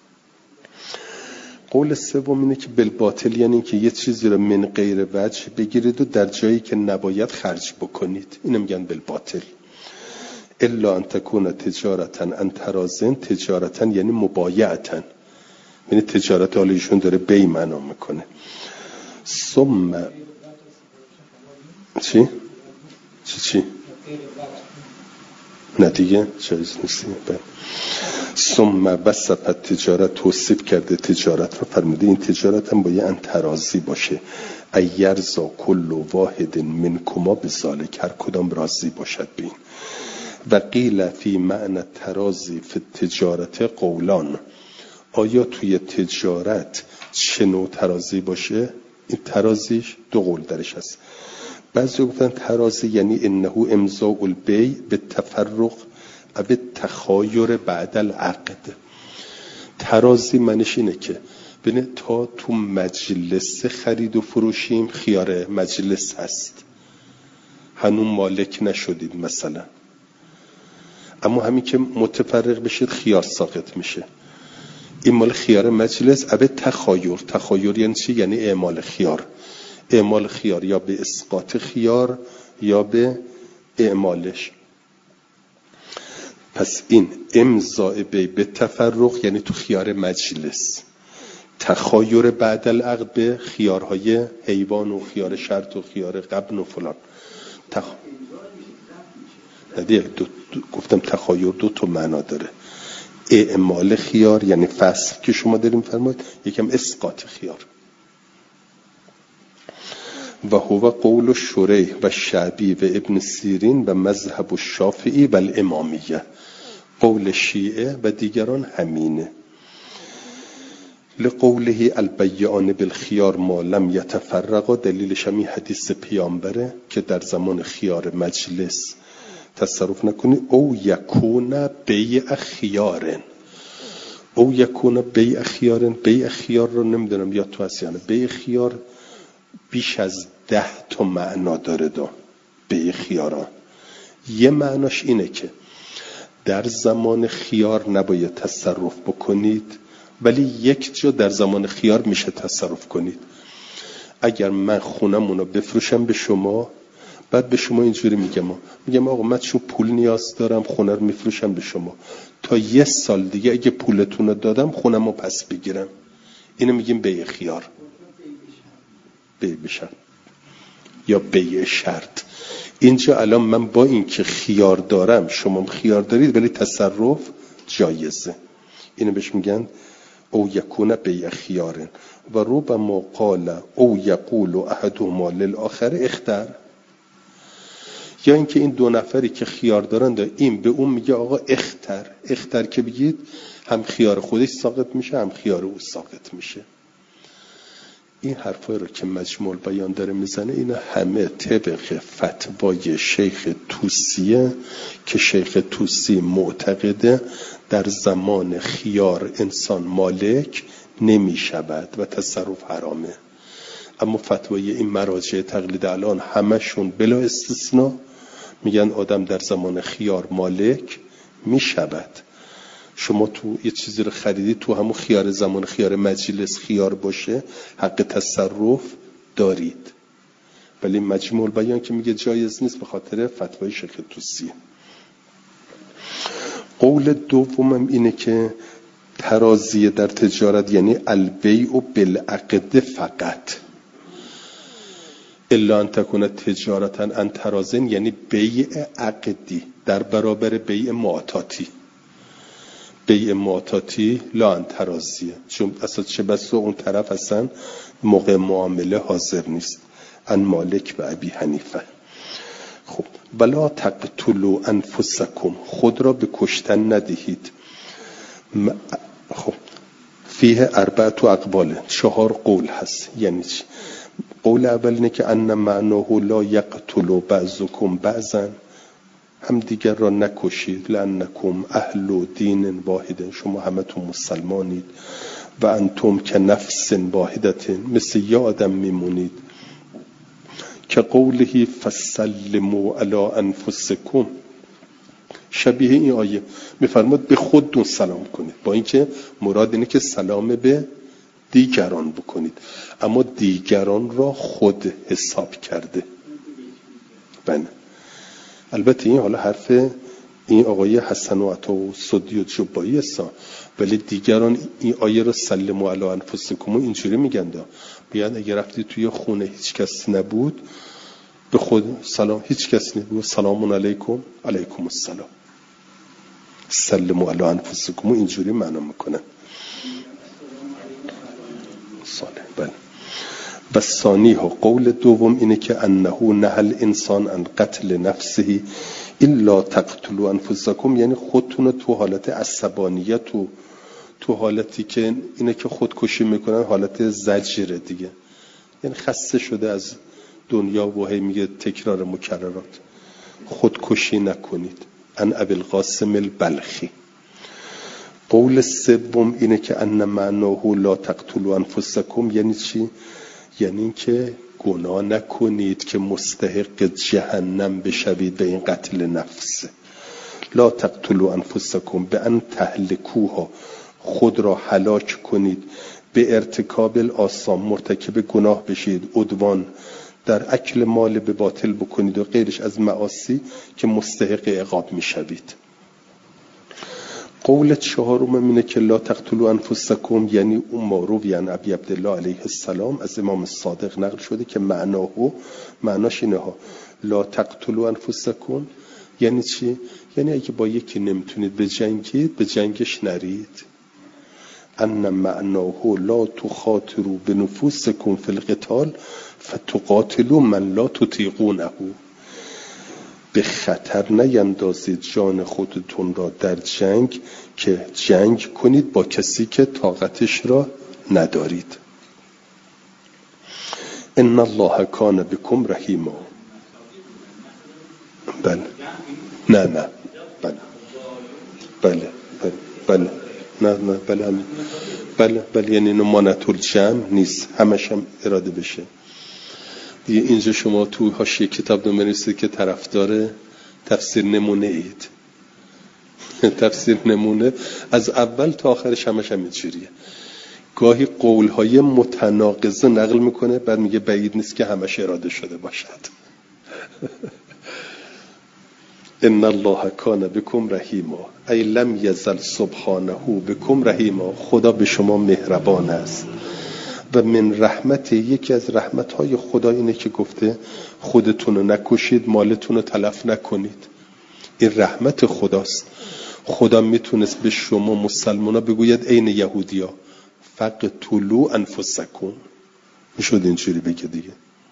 قول سوم اینه که بالباطل، یعنی که یه چیزی رو من غیر وجه بگیرید و در جایی که نباید خرج بکنید، اینو میگن بالباطل. الا ان تكون تجارتا ان ترازن، تجارتا یعنی مبایعتا، یعنی تجارت حالا ایشون داره بی معنا میکنه. ثم چی؟ چی چی؟ نه دیگه جایز نیست. ثم وصف تجارت، توصیف کرده تجارت رو، فرموده این تجارت هم باید انترازی باشه. ایرزا کل واحد منکما بذالک، هر کدام راضی باشد بین. و قیل فی معنی ترازی فی تجارت قولان، آیا توی تجارت چه نوع ترازی باشه؟ این ترازیش دو قول درش هست. بعضی گفتن ترازی یعنی انه امضاء البیع به تفرق و به تخایر بعد العقد. ترازی معنیش اینه که ببین تا تو مجلس خرید و فروشیم خیار مجلس هست، هنوز مالک نشدید مثلا، اما همین که متفرق بشید خیار ساقط میشه. این مال خیار مجلس. ابه تخایر، تخایر یعنی چی؟ یعنی اعمال خیار. اعمال خیار یا به اسقاط خیار یا به اعمالش. پس این امضاء بی به تفرق یعنی تو خیار مجلس، تخایر بعد العقد به خیارهای حیوان و خیار شرط و خیار قبن و فلان. تخ... دو... دو... گفتم تخایر دو تا معنا داره. اعمال خیار یعنی فصل که شما داریم فرمایید، یکم اسقاط خیار. و هو قول شریح و شعبی و ابن سیرین و مذهب الشافعی و الامامیه، قول شیعه و دیگران همینه. لقوله البیعان بالخیار ما لم یتفرقا، دلیلش همین حدیث پیامبره که در زمان خیار مجلس تصرف نکنی. او یکون بیع خیارن، او یکون بیع خیارن. بیع خیار رو نمیدونم یا تو هست یعنی بیع خیار بیش از ده تا معنا داره. دا بیع خیاران یه معناش اینه که در زمان خیار نباید تصرف بکنید، ولی یک جا در زمان خیار میشه تصرف کنید. اگر من خونمونو بفروشم به شما، بعد به شما اینجوری میگم میگم آقا من چون پول نیاز دارم خونه رو میفروشم به شما، تا یه سال دیگه اگه پولتون رو دادم خونمو پس بگیرم، اینو میگیم بیع خیار، بیع بشن یا بیع شرط. اینجا الان من با این که خیار دارم شما خیار دارید ولی تصرف جایزه، اینو بهش میگن او یکون بیع خیارن. و ربما قال او یقول احدهما للآخر اختر، یا اینکه این دو نفری که خیار دارن دا این به اون میگه آقا اختر. اختر که بگید هم خیار خودش ساقط میشه هم خیار او ساقط میشه. این حرفای رو که مجموع بیان داره میزنه اینا همه طبق فتوای شیخ توسیه که شیخ توسی معتقده در زمان خیار انسان مالک نمیشود و تصرف حرامه. اما فتوای این مراجع تقلید الان همشون بلا استثناء میگن آدم در زمان خیار مالک میشود. شما تو یه چیزی رو خریدی تو همون خیار زمان خیار مجلس خیار باشه حق تصرف دارید، ولی مجموع بیان که میگه جایز نیست به خاطر فتوای شیخ توسیه. قول دومم اینه که ترازی در تجارت یعنی البیع بالعقد فقط. الا ان تکون تجارتا ان ترازن یعنی بیع عقدی در برابر بیع معتاتی. بیع معتاتی لا ان ترازیه، چون اصلا چه بسا اون طرف اصلا موقع معامله حاضر نیست. ان مالک و ابی حنیفه. خب بلا تقتلوا انفسکم، خود را به کشتن ندهید. خب فیه اربعت و اقبال، چهار قول هست. یعنی چی؟ قول اول اینه که ان معناه لا یقتل بعضکم بعضا، هم دیگر را نکشید. لانکم اهل و دین واحد، شما همتون مسلمانید. و انتم که نفس واحدت، مثل یه آدم میمونید. که قوله فسلموا علی انفسکم، شبیه این آیه میفرماد به خودتون سلام کنید، با اینکه مراد اینه که سلام به دیگران بکنید، اما دیگران را خود حساب کرده. بله البته این حالا حرف این آقای حسن و عطا و سدی و جبایی هستن، ولی دیگران این آیه رو سلموا علی انفسکم اینجوری میگن دا بیان اگه رفتی توی خونه هیچ کس نبود به خود سلام، هیچ کس نبود سلام علیکم علیکم السلام، سلموا علی انفسکم اینجوری معنا میکنن. صالح. بله. و ثانی ها قول دوم اینه که انه نهل انسان ان قتل نفسه الا تقتلوا انفسکم، یعنی خودتون تو حالت عصبانیت و تو حالتی که اینه که خودکشی میکنن حالت زجره دیگه، یعنی خسته شده از دنیا و هی میگه تکرار مکررات، خودکشی نکنید. ان ابی القاسم البلخی. قول سوم اینه که ان معناه لا تقتلوا انفسکم یعنی چی؟ یعنی این که گناه نکنید که مستحق جهنم بشوید به این قتل نفس. لا تقتلوا انفسکم به ان تهلکوها، خود را هلاک کنید. به ارتکاب الآثام، مرتکب گناه بشید. عدوان، در اکل مال به باطل بکنید و غیرش از معاصی که مستحق عقاب میشوید. قول چهارم اینه که لا تقتلوا انفسکم یعنی اون معروف یعنی ابی عبدالله علیه السلام از امام صادق نقل شده که معناه معناش اینه ها لا تقتلوا انفسکم یعنی چی؟ یعنی اگه با یکی نمیتونید به جنگید به جنگش نرید. ان معناه لا تخاطروا بنفوسکم فی القتال فتقاتلوا من لا تطیقونه، به خطر نیندازید جان خودتون را در جنگ که جنگ کنید با کسی که طاقتش را ندارید. ان الله کان بكم رحیما. بله نه نه بله بله بله بله نه نه بله بله بله یعنی نمانت الجمع نیست، همش هم اراده بشه دیگه. اینجا شما تو حاشیه کتاب نمی‌نویسید که طرفدار تفسیر نمونه اید. تفسیر نمونه از اول تا آخرش همش هم اینجوریه. گاهی قولهای متناقضه نقل میکنه بعد میگه بعید نیست که همش اراده شده باشد. ان الله کان بكم رحیما ای لم یزل سبحانه بكم رحیما، خدا به شما مهربان است. و من رحمت، یکی از رحمت‌های خدا اینه که گفته خودتون رو نکشید، مالتون رو تلف نکنید. این رحمت خداست. خدا میتونست به شما مسلمانا بگوید عین یهودیا فقتلوا انفسکم، میشد اینجوری بگه دیگه.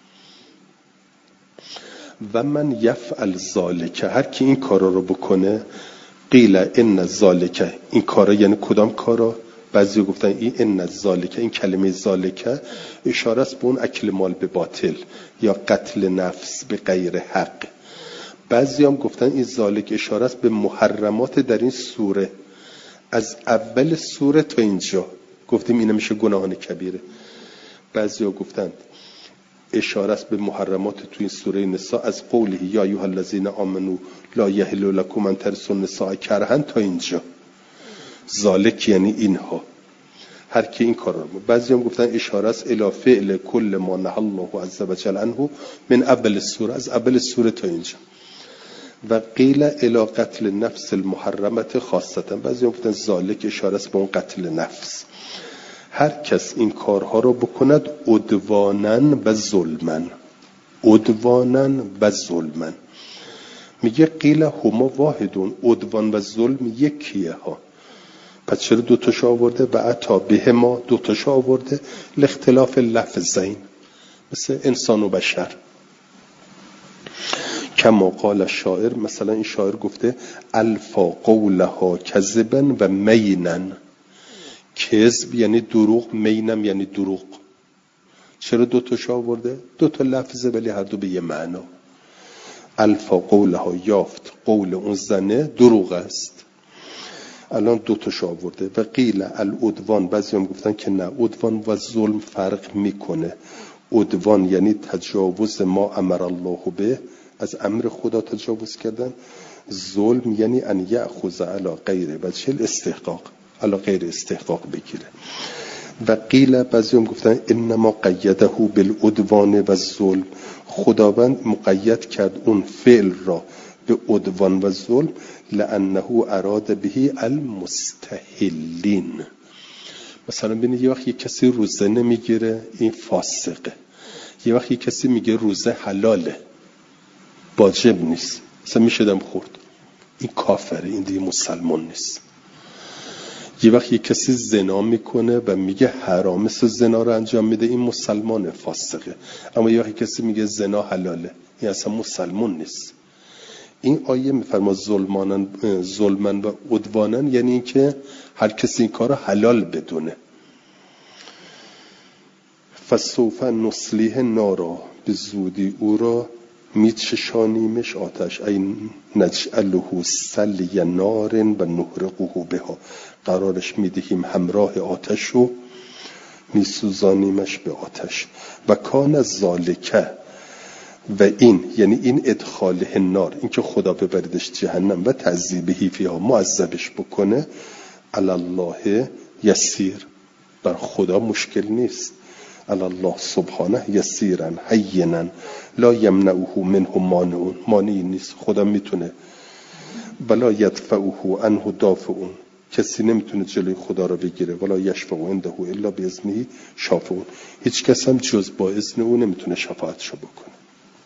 و من یفعل ذالک، هر کی این کارا رو بکنه، قیل ان ذالک، این کارا یعنی کدام کارا؟ بعضی گفتن این ان ذالک، این کلمه ذالک اشاره است به اون اکل مال به باطل یا قتل نفس به غیر حق. بعضی هم گفتن این ذالک اشاره است به محرمات در این سوره، از اول سوره تا اینجا گفتیم این میشه گناهان کبیره. بعضی ها گفتن اشاره است به محرمات تو این سوره نساء از قوله یا ایها الذین آمنوا لا یحل لکم ان ترثوا النساء کرها تا اینجا. ذالک یعنی اینها، هر کی این کار رو. بعضی هم گفتن اشاره است الی فعل کل ما نهى الله عز وجل عنه من اول سوره، از اول سوره تا اینجا. و قیل الی قتل نفس المحرمت خاصتا، بعضی گفتن ذالک اشاره است به اون قتل نفس. هر کس این کارها رو بکند عدوانا و ظلمن، عدوانا و ظلمن. میگه قیل هما واحدون، عدوان و ظلم یکیه ها. پس چرا دوتاش آورده؟ و عطا به ما دوتاش آورده لاختلاف لفظین، مثل انسان و بشر. کما قال الشاعر، مثلا این شاعر گفته الفا قولها کذبا و مینن. کذب یعنی دروغ، مینم یعنی دروغ. چرا دوتاش آورده؟ دوتا لفظه ولی هر دو به یه معنا. الفا قولها، یافت قول اون زنه دروغ است. الان دوتاش آورده. و قیل العدوان، بعضی هم گفتن که نه، عدوان و ظلم فرق میکنه. عدوان یعنی تجاوز ما امر الله به، از امر خدا تجاوز کردن. ظلم یعنی ان یأخذ علی غیره و چه استحقاق، علی غیر استحقاق بگیره. و قیل، بعضی هم گفتن انما قیده بالعدوان و ظلم، خداوند مقید کرد اون فعل را به عدوان و ظلم لانه اراد به المستحلین. مثلا ببینید یه وقت یه کسی روزه نمیگیره، این فاسقه. یه وقت یه کسی میگه روزه حلاله، واجب نیست، مثلا میشدم خورد، این کافره، این دیگه مسلمان نیست. یه وقت یه کسی زنا میکنه و میگه حرامه، سو زنا رو انجام میده، این مسلمانه، فاسقه. اما یه وقت کسی میگه زنا حلاله، این اصلا مسلمان نیست. این آیه میفرما ظلمانن ظلمن و عدوانن، یعنی این که هر کسی این کار رو حلال بدونه. فسوف نصلیه نارا، به زودی او را میچشانیمش آتش. این نجعله سلی نار و نحرقه بها، قرارش میدهیم همراه آتش رو میسوزانیمش به آتش. و کان ذالک، و این یعنی این ادخاله نار، این که خدا ببردش جهنم و تعذیبه فیها، معذبش بکنه، علی الله یسیر، بر خدا مشکل نیست. علی الله سبحانه یسیرا هینا لا یمنعه منه مانعون، مانعی نیست، خدا میتونه. ولا یدفعه عنه دافعون، کسی نمیتونه جلوی خدا رو بگیره. ولا یشفع عنده الا باذنه شافعون، هیچ کس هم جز با اذن او نمیتونه شفاعتشو بکنه.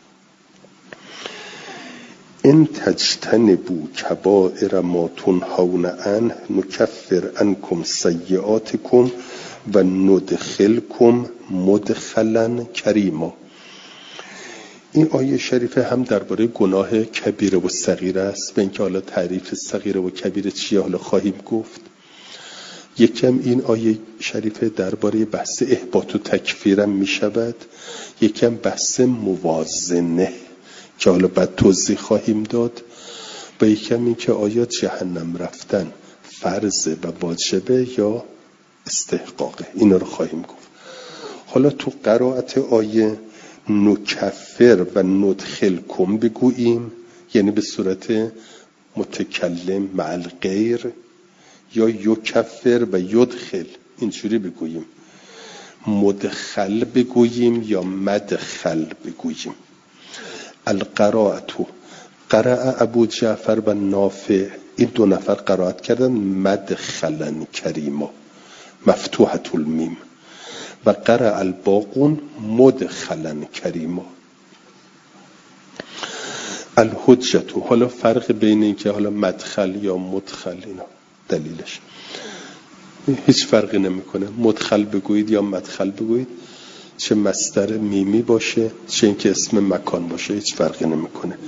ان تجتنبوا کبائر ما تنهون عنه نکفر عنکم سیئاتکم و ندخلکم مدخلا کریما. این آیه شریفه هم درباره گناه کبیره و صغیره است. به اینکه حالا تعریف صغیره و کبیره چیه حالا خواهیم گفت. یکم این آیه شریفه درباره بحث احباط و تکفیر هم می شود، یکم بحث موازنه که حالا بعد توضیح خواهیم داد، و یکم این که آیا جهنم رفتن فرض و واجبه یا استحقاقه، اینا رو خواهیم گفت. حالا تو قرائت آیه نکفر و ندخلکم بگوییم، یعنی به صورت متکلم مع الغیر، یا یکفر و یدخل اینجوری بگوییم، مدخل بگوییم یا مدخل بگوییم. القرائتو، قرأ ابو جعفر و نافع، این دو نفر قرائت کردن مدخلا کریما مفتوحة المیم، و قرأ الباقون مدخلا کریما. الحجتو، حالا فرق بین این که حالا مدخل یا مدخل، اینا دلیلش هیچ فرقی نمیکنه، مدخل بگویید یا مدخل بگویید، چه مصدر میمی باشه چه اینکه اسم مکان باشه، هیچ فرقی نمیکنه.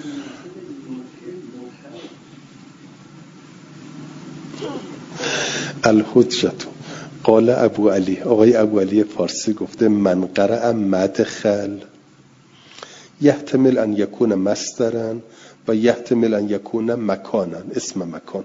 الحجتو قال ابو علی، آقای ابو علی فارسی گفته من قرأ مدخل یحتمل ان یکون مصدرا و یحتمل ان یکون مکانا، اسم مکان.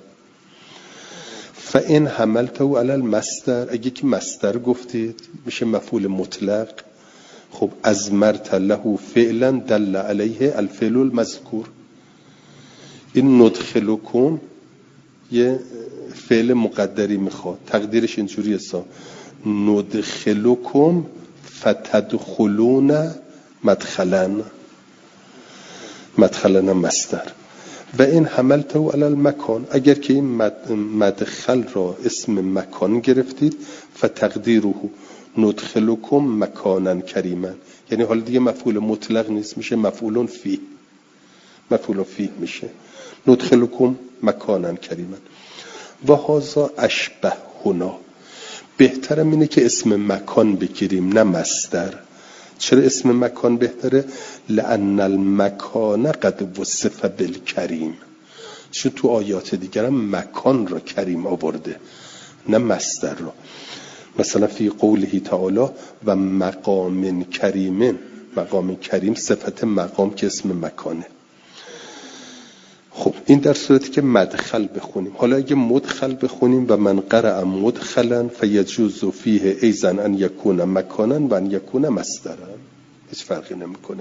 فان حملته علی المصدر، اگه که مصدر گفتید میشه مفعول مطلق. خب ازمرت له فعلا دل علیه الفعل المذکور. این ندخلکم یه فعل مقدری میخواد، تقدیرش اینجوری است: ندخلکم فتدخلون مدخلن، مدخلن مصدر. و این حملته علی المکان، اگر که این مدخل را اسم مکان گرفتید، فتقدیره ندخلکم مکانا کریما، یعنی حالا دیگه مفعول مطلق نیست، میشه مفعول فی، مفعول فی میشه ندخلکم مکانا کریما. و هذا اشبه هنا، بهترم اینه که اسم مکان بگیریم نه مصدر. چرا اسم مکان بهتره؟ لأن المکان قد وصف بالکریم، چون تو آیات دیگر هم مکان را کریم آورده نه مصدر را. مثلا فی قوله تعالی و مقام کریم، مقام کریم صفت مقام که اسم مکانه. خب این در صورتی که مدخل بخونیم. حالا اگه مدخل بخونیم و من قرأ مدخلا فیجوز فیه ایضا ان یکون مکانا و ان یکون مصدرا، هیچ فرقی نمیکنه.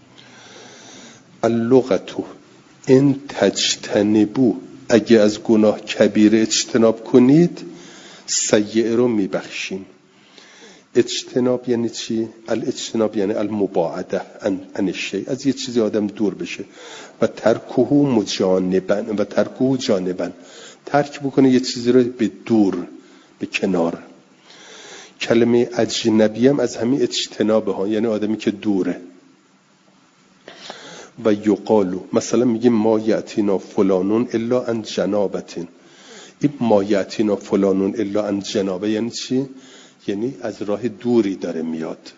اللغتو ان تجتنبو، اگه از گناه کبیره اجتناب کنید سیئه رو میبخشیم. اجتناب یعنی چی؟ الاجتناب یعنی المباعده عن الشیء، از یه چیزی آدم دور بشه. و ترکه مجانبا، و ترکه جانبا، ترک بکنه یه چیزی رو به دور، به کنار. کلمه اجنبی هم از همین اجتنابه ها، یعنی آدمی که دوره. و یقالو، مثلا میگیم ما یأتینا فلانون الا عن جنابتین. این ما یأتینا فلانون الا عن جنابه یعنی چی؟ یعنی از راه دوری داره میاد.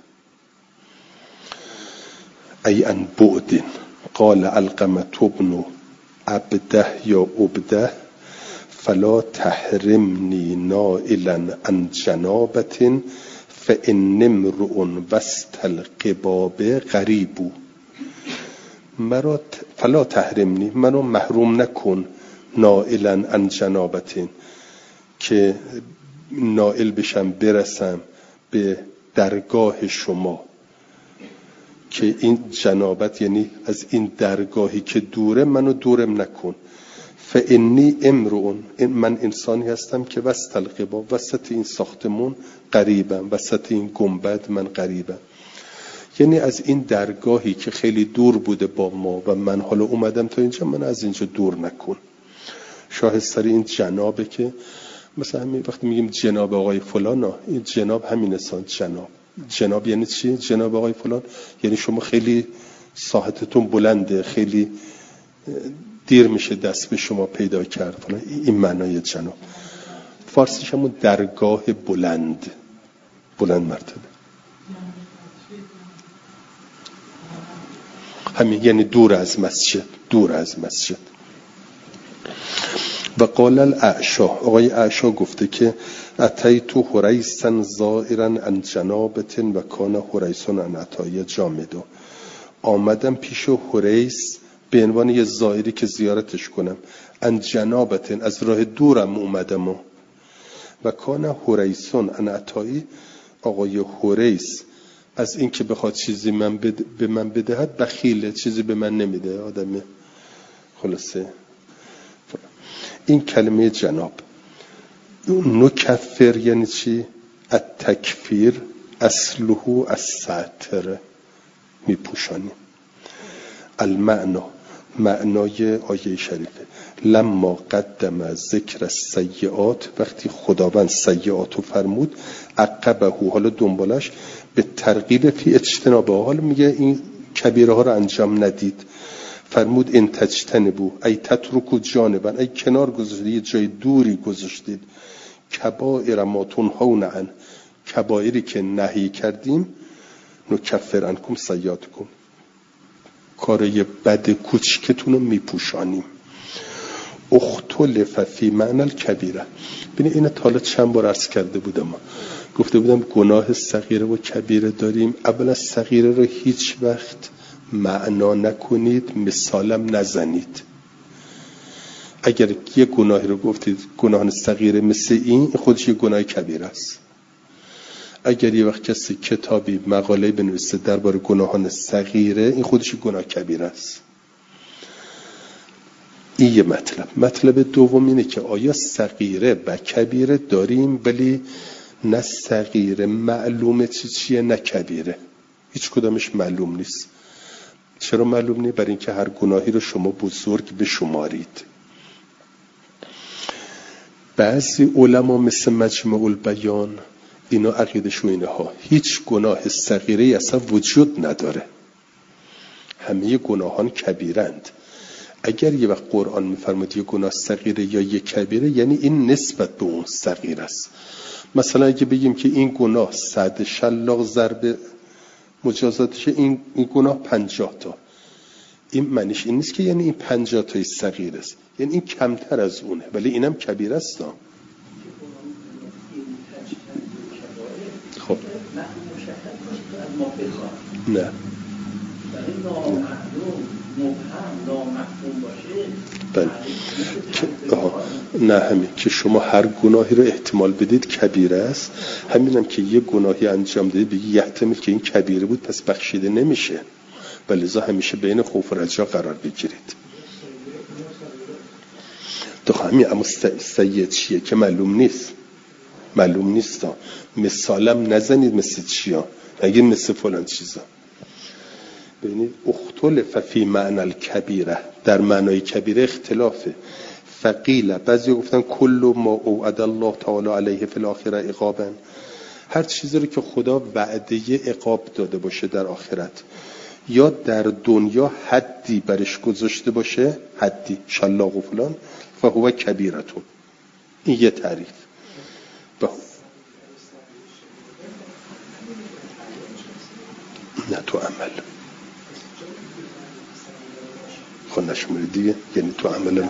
ای ان بعدین. قال علقمة ابن عبده یا عبده فلا تحرمنی نائلا عن جنابة فإن امرؤ وسط القباب غریب. مرا فلا تحرمنی، منو محروم نکن، نائلا عن جنابة، که نائل بشم برسم به درگاه شما، که این جنابت یعنی از این درگاهی که دوره منو دورم نکن. فانی امرؤ، من انسانی هستم که وسط القباب، وسط این ساختمون غریبم، وسط این گنبد من غریبم، یعنی از این درگاهی که خیلی دور بوده با ما و من حالا اومدم تا اینجا، من از اینجا دور نکن. شاهستر این جنابه که مثلا همین وقتی میگیم جناب آقای فلان، این جناب همین انسان جناب. جناب یعنی چی؟ جناب آقای فلان یعنی شما خیلی ساحتتون بلنده، خیلی دیر میشه دست به شما پیدا کرد فلان، این معنای جناب. فارسیش همون درگاه بلند، بلند مرتبه، همین یعنی دور از مسجد، دور از مسجد. و قال الاعشا، آقای اعشا گفته که اتیت حریسا زائرا عن جنابة و کان حریسون عن عطای جامدو، آمدم پیش حریس به عنوان یه زائری که زیارتش کنم، عن جنابة از راه دورم اومدم، و, و کان حریسون عن عطای، آقای حریس از این که بخواد چیزی من بده به من بدهد بخیله، چیزی به من نمیده آدمه. خلاصه این کلمه جناب نکفر یعنی چی؟ التکفیر اصله الستر، میپوشانیم. المعنا، معنای آیه شریفه، لما قدم ذکر السیئات، وقتی خداوند سیئات رو فرمود، عقبه، حالا دنبالش، به ترغیب فی اجتنابه، حالا میگه این کبیره ها رو انجام ندید، فرمود ان تجتنبوا ای تترکوا جانبا، ای کنار گذاشتید، یه جای دوری گذاشتید، کبائر ما تنهون عن، کبائری که نهی کردیم، نکفر عنکم سیئاتکم، کارای بد کوچکتون رو میپوشانیم. اختلف فی معنی الکبیره، ببین اینو تا حالا چند بار عرض کرده بودم، گفته بودم گناه صغیره و کبیره داریم. اول از صغیره رو هیچ وقت معنا نکنید، مثالم نزنید. اگر یه گناهی رو گفتید گناه صغیره مثل این، خودش یه گناه کبیره است. اگر یه وقت کسی کتابی مقاله بنویسه درباره گناهان صغیره، این خودش گناه کبیره است. این یه مطلب. مطلب دوم اینه که آیا صغیره و کبیره داریم، ولی نه صغیره معلومه چی چیه، نه کبیره، هیچ کدامش معلوم نیست. چرا معلوم نیست؟ برای اینکه هر گناهی رو شما بزرگ بشمارید. بعضی علما مثل مجمع البیان اینا عقیدشون اینه ها، هیچ گناه صغیره اصلا وجود نداره، همه گناهان کبیرند. اگر یه وقت قرآن میفرماد یه گناه صغیره یا یه کبیره، یعنی این نسبت به اون صغیر است. مثلا اگه بگیم که این گناه صد شلاق ضرب مجازاتش، این این گناه پنجاه تا، این معنیش این نیست که یعنی این پنجاه تای صغیر است، یعنی این کمتر از اونه، ولی اینم کبیره است. خب نه بله نه همین که شما هر گناهی رو احتمال بدید کبیره است، همینم که یه گناهی انجام دادید بگی یحتمل که این کبیره بود پس بخشیده نمیشه، ولذا همیشه بین خوف و رجا قرار بگیرید. تو همین اما سید چیه که معلوم نیست، معلوم نیست. مثالم نزنید مثل چیا، نگید مثل فلان چیزا. ببینید اختلف فی معنی الکبیره، در معنای کبیره اختلافه. فقیل بعضی گفتن کل ما اوعد الله تعالی علیه فی الاخره عقابا، هر چیزی رو که خدا وعده عقاب داده باشه در آخرت، یا در دنیا حدی برش گذاشته باشه، حدی شلاق و فلان، فهو کبیرتون. این یه تعریف. نه تو عمل خود نشموری دیگه، یعنی تو عمل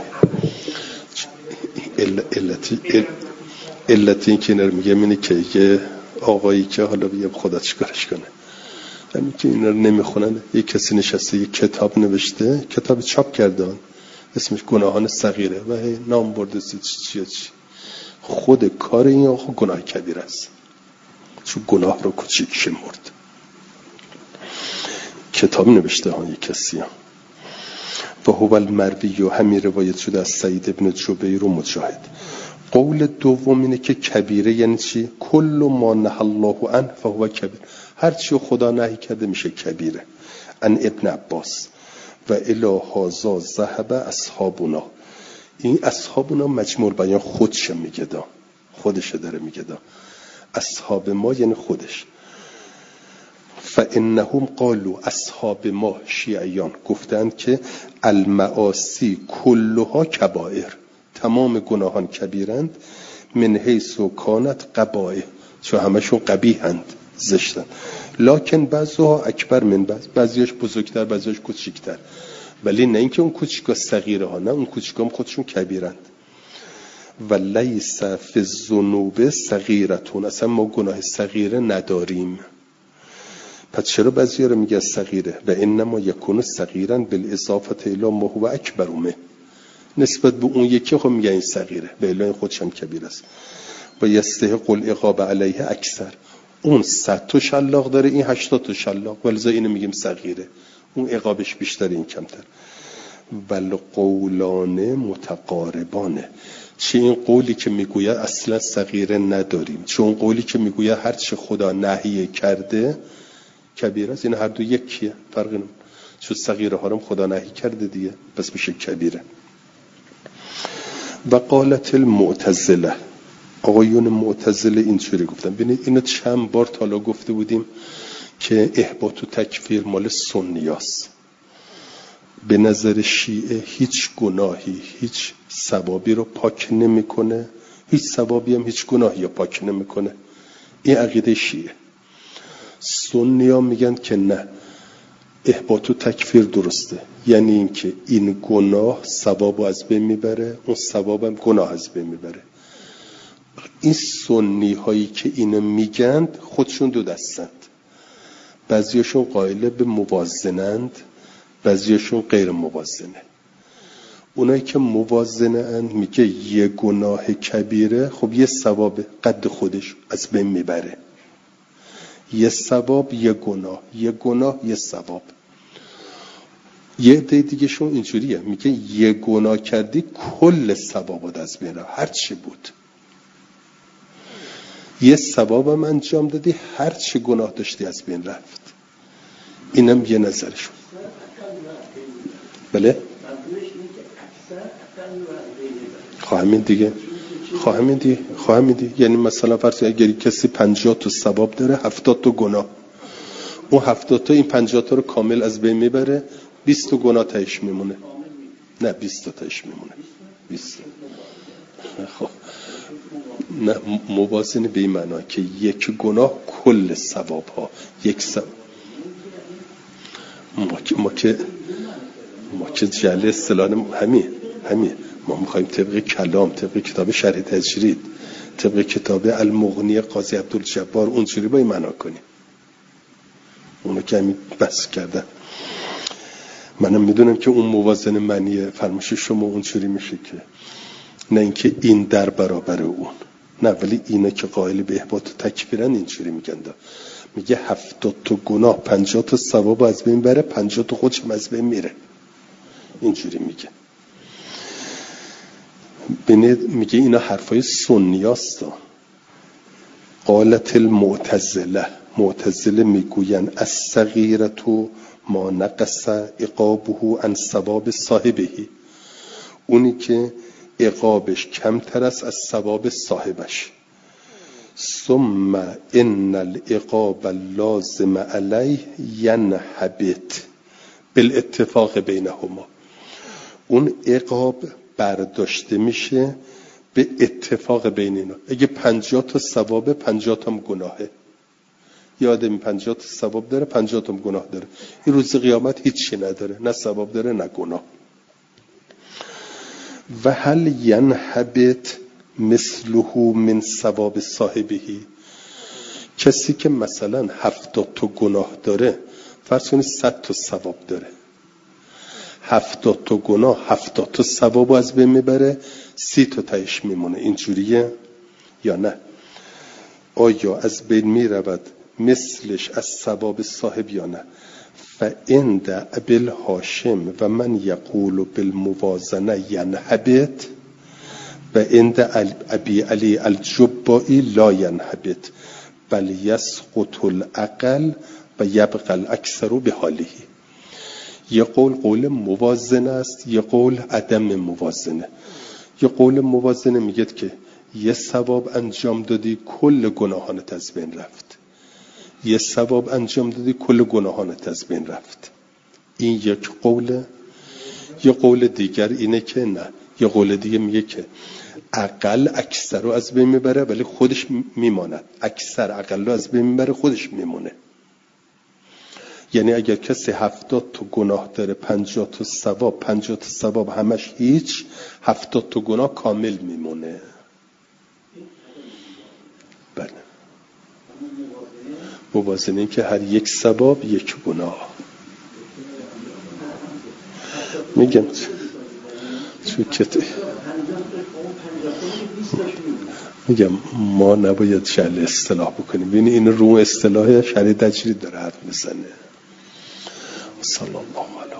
علتی علتی این که نرمیگه اینه که یه آقایی که حالا بیم خدا چیکارش کنه، همین که اینا رو نمیخونن، یه کسی نشسته یه کتاب نوشته، کتاب چاپ کردن اسمش گناهان صغیره و هی نام برده چی چی چی. خود کار این آقا گناه کبیر است، چون گناه رو کوچیک شمرد. کتاب نوشته ها یک کسی هم. و هو المروی و همین روایت شده از سعید ابن جبیر و مجاهد. قول دوم اینه که کبیره یعنی چی؟ کل ما نهی الله عنه فهو کبیر، هر چی خدا نهی کرده میشه کبیره. ان ابن عباس و الی هذا ذهب اصحابنا، این اصحابنا مجموع بیان خودش میگه، دا خودش داره میگه، دا اصحاب ما یعنی خودش. فانهم قالوا، اصحاب ما شیعیان گفتند که المعاصی کلها کبائر، تمام گناهان کبیرند، من حیث کانت قبائح، چون همشون قبیحند، زشتند، لکن بعضها اکبر من بعض، بعضیش بزرگتر بعضیش کوچیکتر، ولی نه اینکه اون کوچیکا صغیره ها، نه اون کوچیکا هم خودشون کبیرند. و لیس فی الذنوب صغیرتون، اصلا ما گناه صغیره نداریم. پس چرا بعضی رو میگه صغیره؟ و انما یکون صغیرا بالاضافه الی ما هو اکبر منه، نسبت به اون یکی خب میگه این صغیره، به الا این خودش هم کبیر است. و یستحق العقاب علیه اکثر، اون صد تا شلاق داره، این هشتاد تا شلاق، ولذا اینو میگیم صغیره، اون عقابش بیشتر این کمتر. ول قولان متقاربانه، چه این قولی که میگوید اصلا صغیره نداریم، چون قولی که میگوید هر چه خدا نهی کرده کبیره است، این هر دو یکیه، فرقی نمیکنه، چون صغیره ها رو خدا نهی کرده دیگه، پس میشه کبیره. و قالت المعتزله، آقایون معتزله اینجوری گفتن. ببینید اینو چند بار تالا گفته بودیم که احباط و تکفیر مال سنیاست. به نظر شیعه هیچ گناهی هیچ ثوابی رو پاک نمیکنه، هیچ ثوابی هم هیچ گناهی رو پاک نمیکنه. این عقیده شیعه. سنیا میگن که نه، احباط و تکفیر درسته، یعنی اینکه این گناه ثوابو از بین میبره، اون ثوابم گناه از بین میبره. این سنی هایی که اینو میگن خودشون دو دستند، بعضیاشون قائل به موازنند، بعضیاشون غیر موازنه. اونایی که موازنه اند میگه یه گناه کبیره خب یه ثواب قد خودش از بین میبره، یه ثواب یه گناه، یه گناه یه ثواب. یه عده دیگه شون اینجوریه، میگه یه گناه کردی کل ثوابات از بین رفت، هر چی بود. یه ثوابم انجام دادی، هر چی گناه داشتی از بین رفت. اینم یه نظرشون. بله خواهمین دیگه خواهمین دیگه خواهمین دیگه یعنی مثلا فرض اگر کسی پنجاه تا ثواب داره هفتاد تا گناه، اون هفتاد تا این پنجاه تا رو کامل از بین میبره، بیست تا گناه تاش میمونه. نه بیست تا تاش میمونه. بیست خب نه موازنه به این معنا که یک گناه کل ثواب ها یک ثواب. ما که ما که ما که جله اصطلاح همین همین ما میخوایم طبق کلام، طبق کتاب شرح تجرید، طبق کتاب المغنی قاضی عبدالجبار اونجوری با این معنا کنیم. اونو که همین بس کردن. منم میدونم که اون موازنه معنی فرمایش شما اونجوری میشه که نه اینکه این در برابر اون، نه، ولی اینا که قائل به احباط و تکفیرن اینجوری میگن. میگه هفتاد تا گناه پنجاه تا ثواب از بین بره، پنجاه تا خودش هم از بین میره. اینجوری میگه. ببینید میگه اینا حرفای سنیاست. قالت المعتزله، معتزله میگوین الصغیرة ما نقص عقابه عن ثواب صاحبه، اونی که عقابش کمتر است از ثواب صاحبش. ثم ان العقاب اللازم علیه ینحبط بالاتفاق بینهما، اون عقاب برداشته میشه به اتفاق بین اینا. اگه پنجاه تا ثواب پنجاه تا گناهه، یادم پنجاه تا ثواب داره پنجاه تا گناه داره، این روز قیامت هیچی نداره، نه ثواب داره نه گناه. و هل ینحبط مثله من ثواب صاحبه، کسی که مثلا هفتاد تا گناه داره، فرض کنید صد تا ثواب داره، هفتاد تا گناه هفتاد تا ثواب از بین میبره، سی تا تایش میمونه. اینجوریه یا نه؟ آیا از بین میرود مثلش از ثواب صاحب یا نه؟ فعند ابل هاشم و من یقول بالموازنه ینحبط و عند ابی علی الجبائی لا ینحبط بل یسقط العقل و یبقى الاکثر به حاله. یه قول قول موازنه است، یه قول عدم موازنه. یه قول موازنه میگه که یه ثواب انجام دادی کل گناهانت از بین رفت، یه ثواب انجام دادی کل گناهانت از بین رفت. این یک قوله. یه قول دیگر اینه که نه، یه قول دیگه میگه که اقل اکثر رو از بین میبره ولی خودش میماند، اکثر اقل رو از بین میبره خودش میمونه. یعنی اگر کسی هفتاد تا گناه داره پنجاه تا ثواب، پنجاه تا ثواب همش هیچ، هفتاد تا گناه کامل میمونه. بله موازنه که هر یک ثواب یک گناه. میگم چون کته میگم ما نباید شرح اصطلاح بکنیم، ببینید این رو اصطلاح شرح تجرید داره حرف میزنه. صلی الله علیه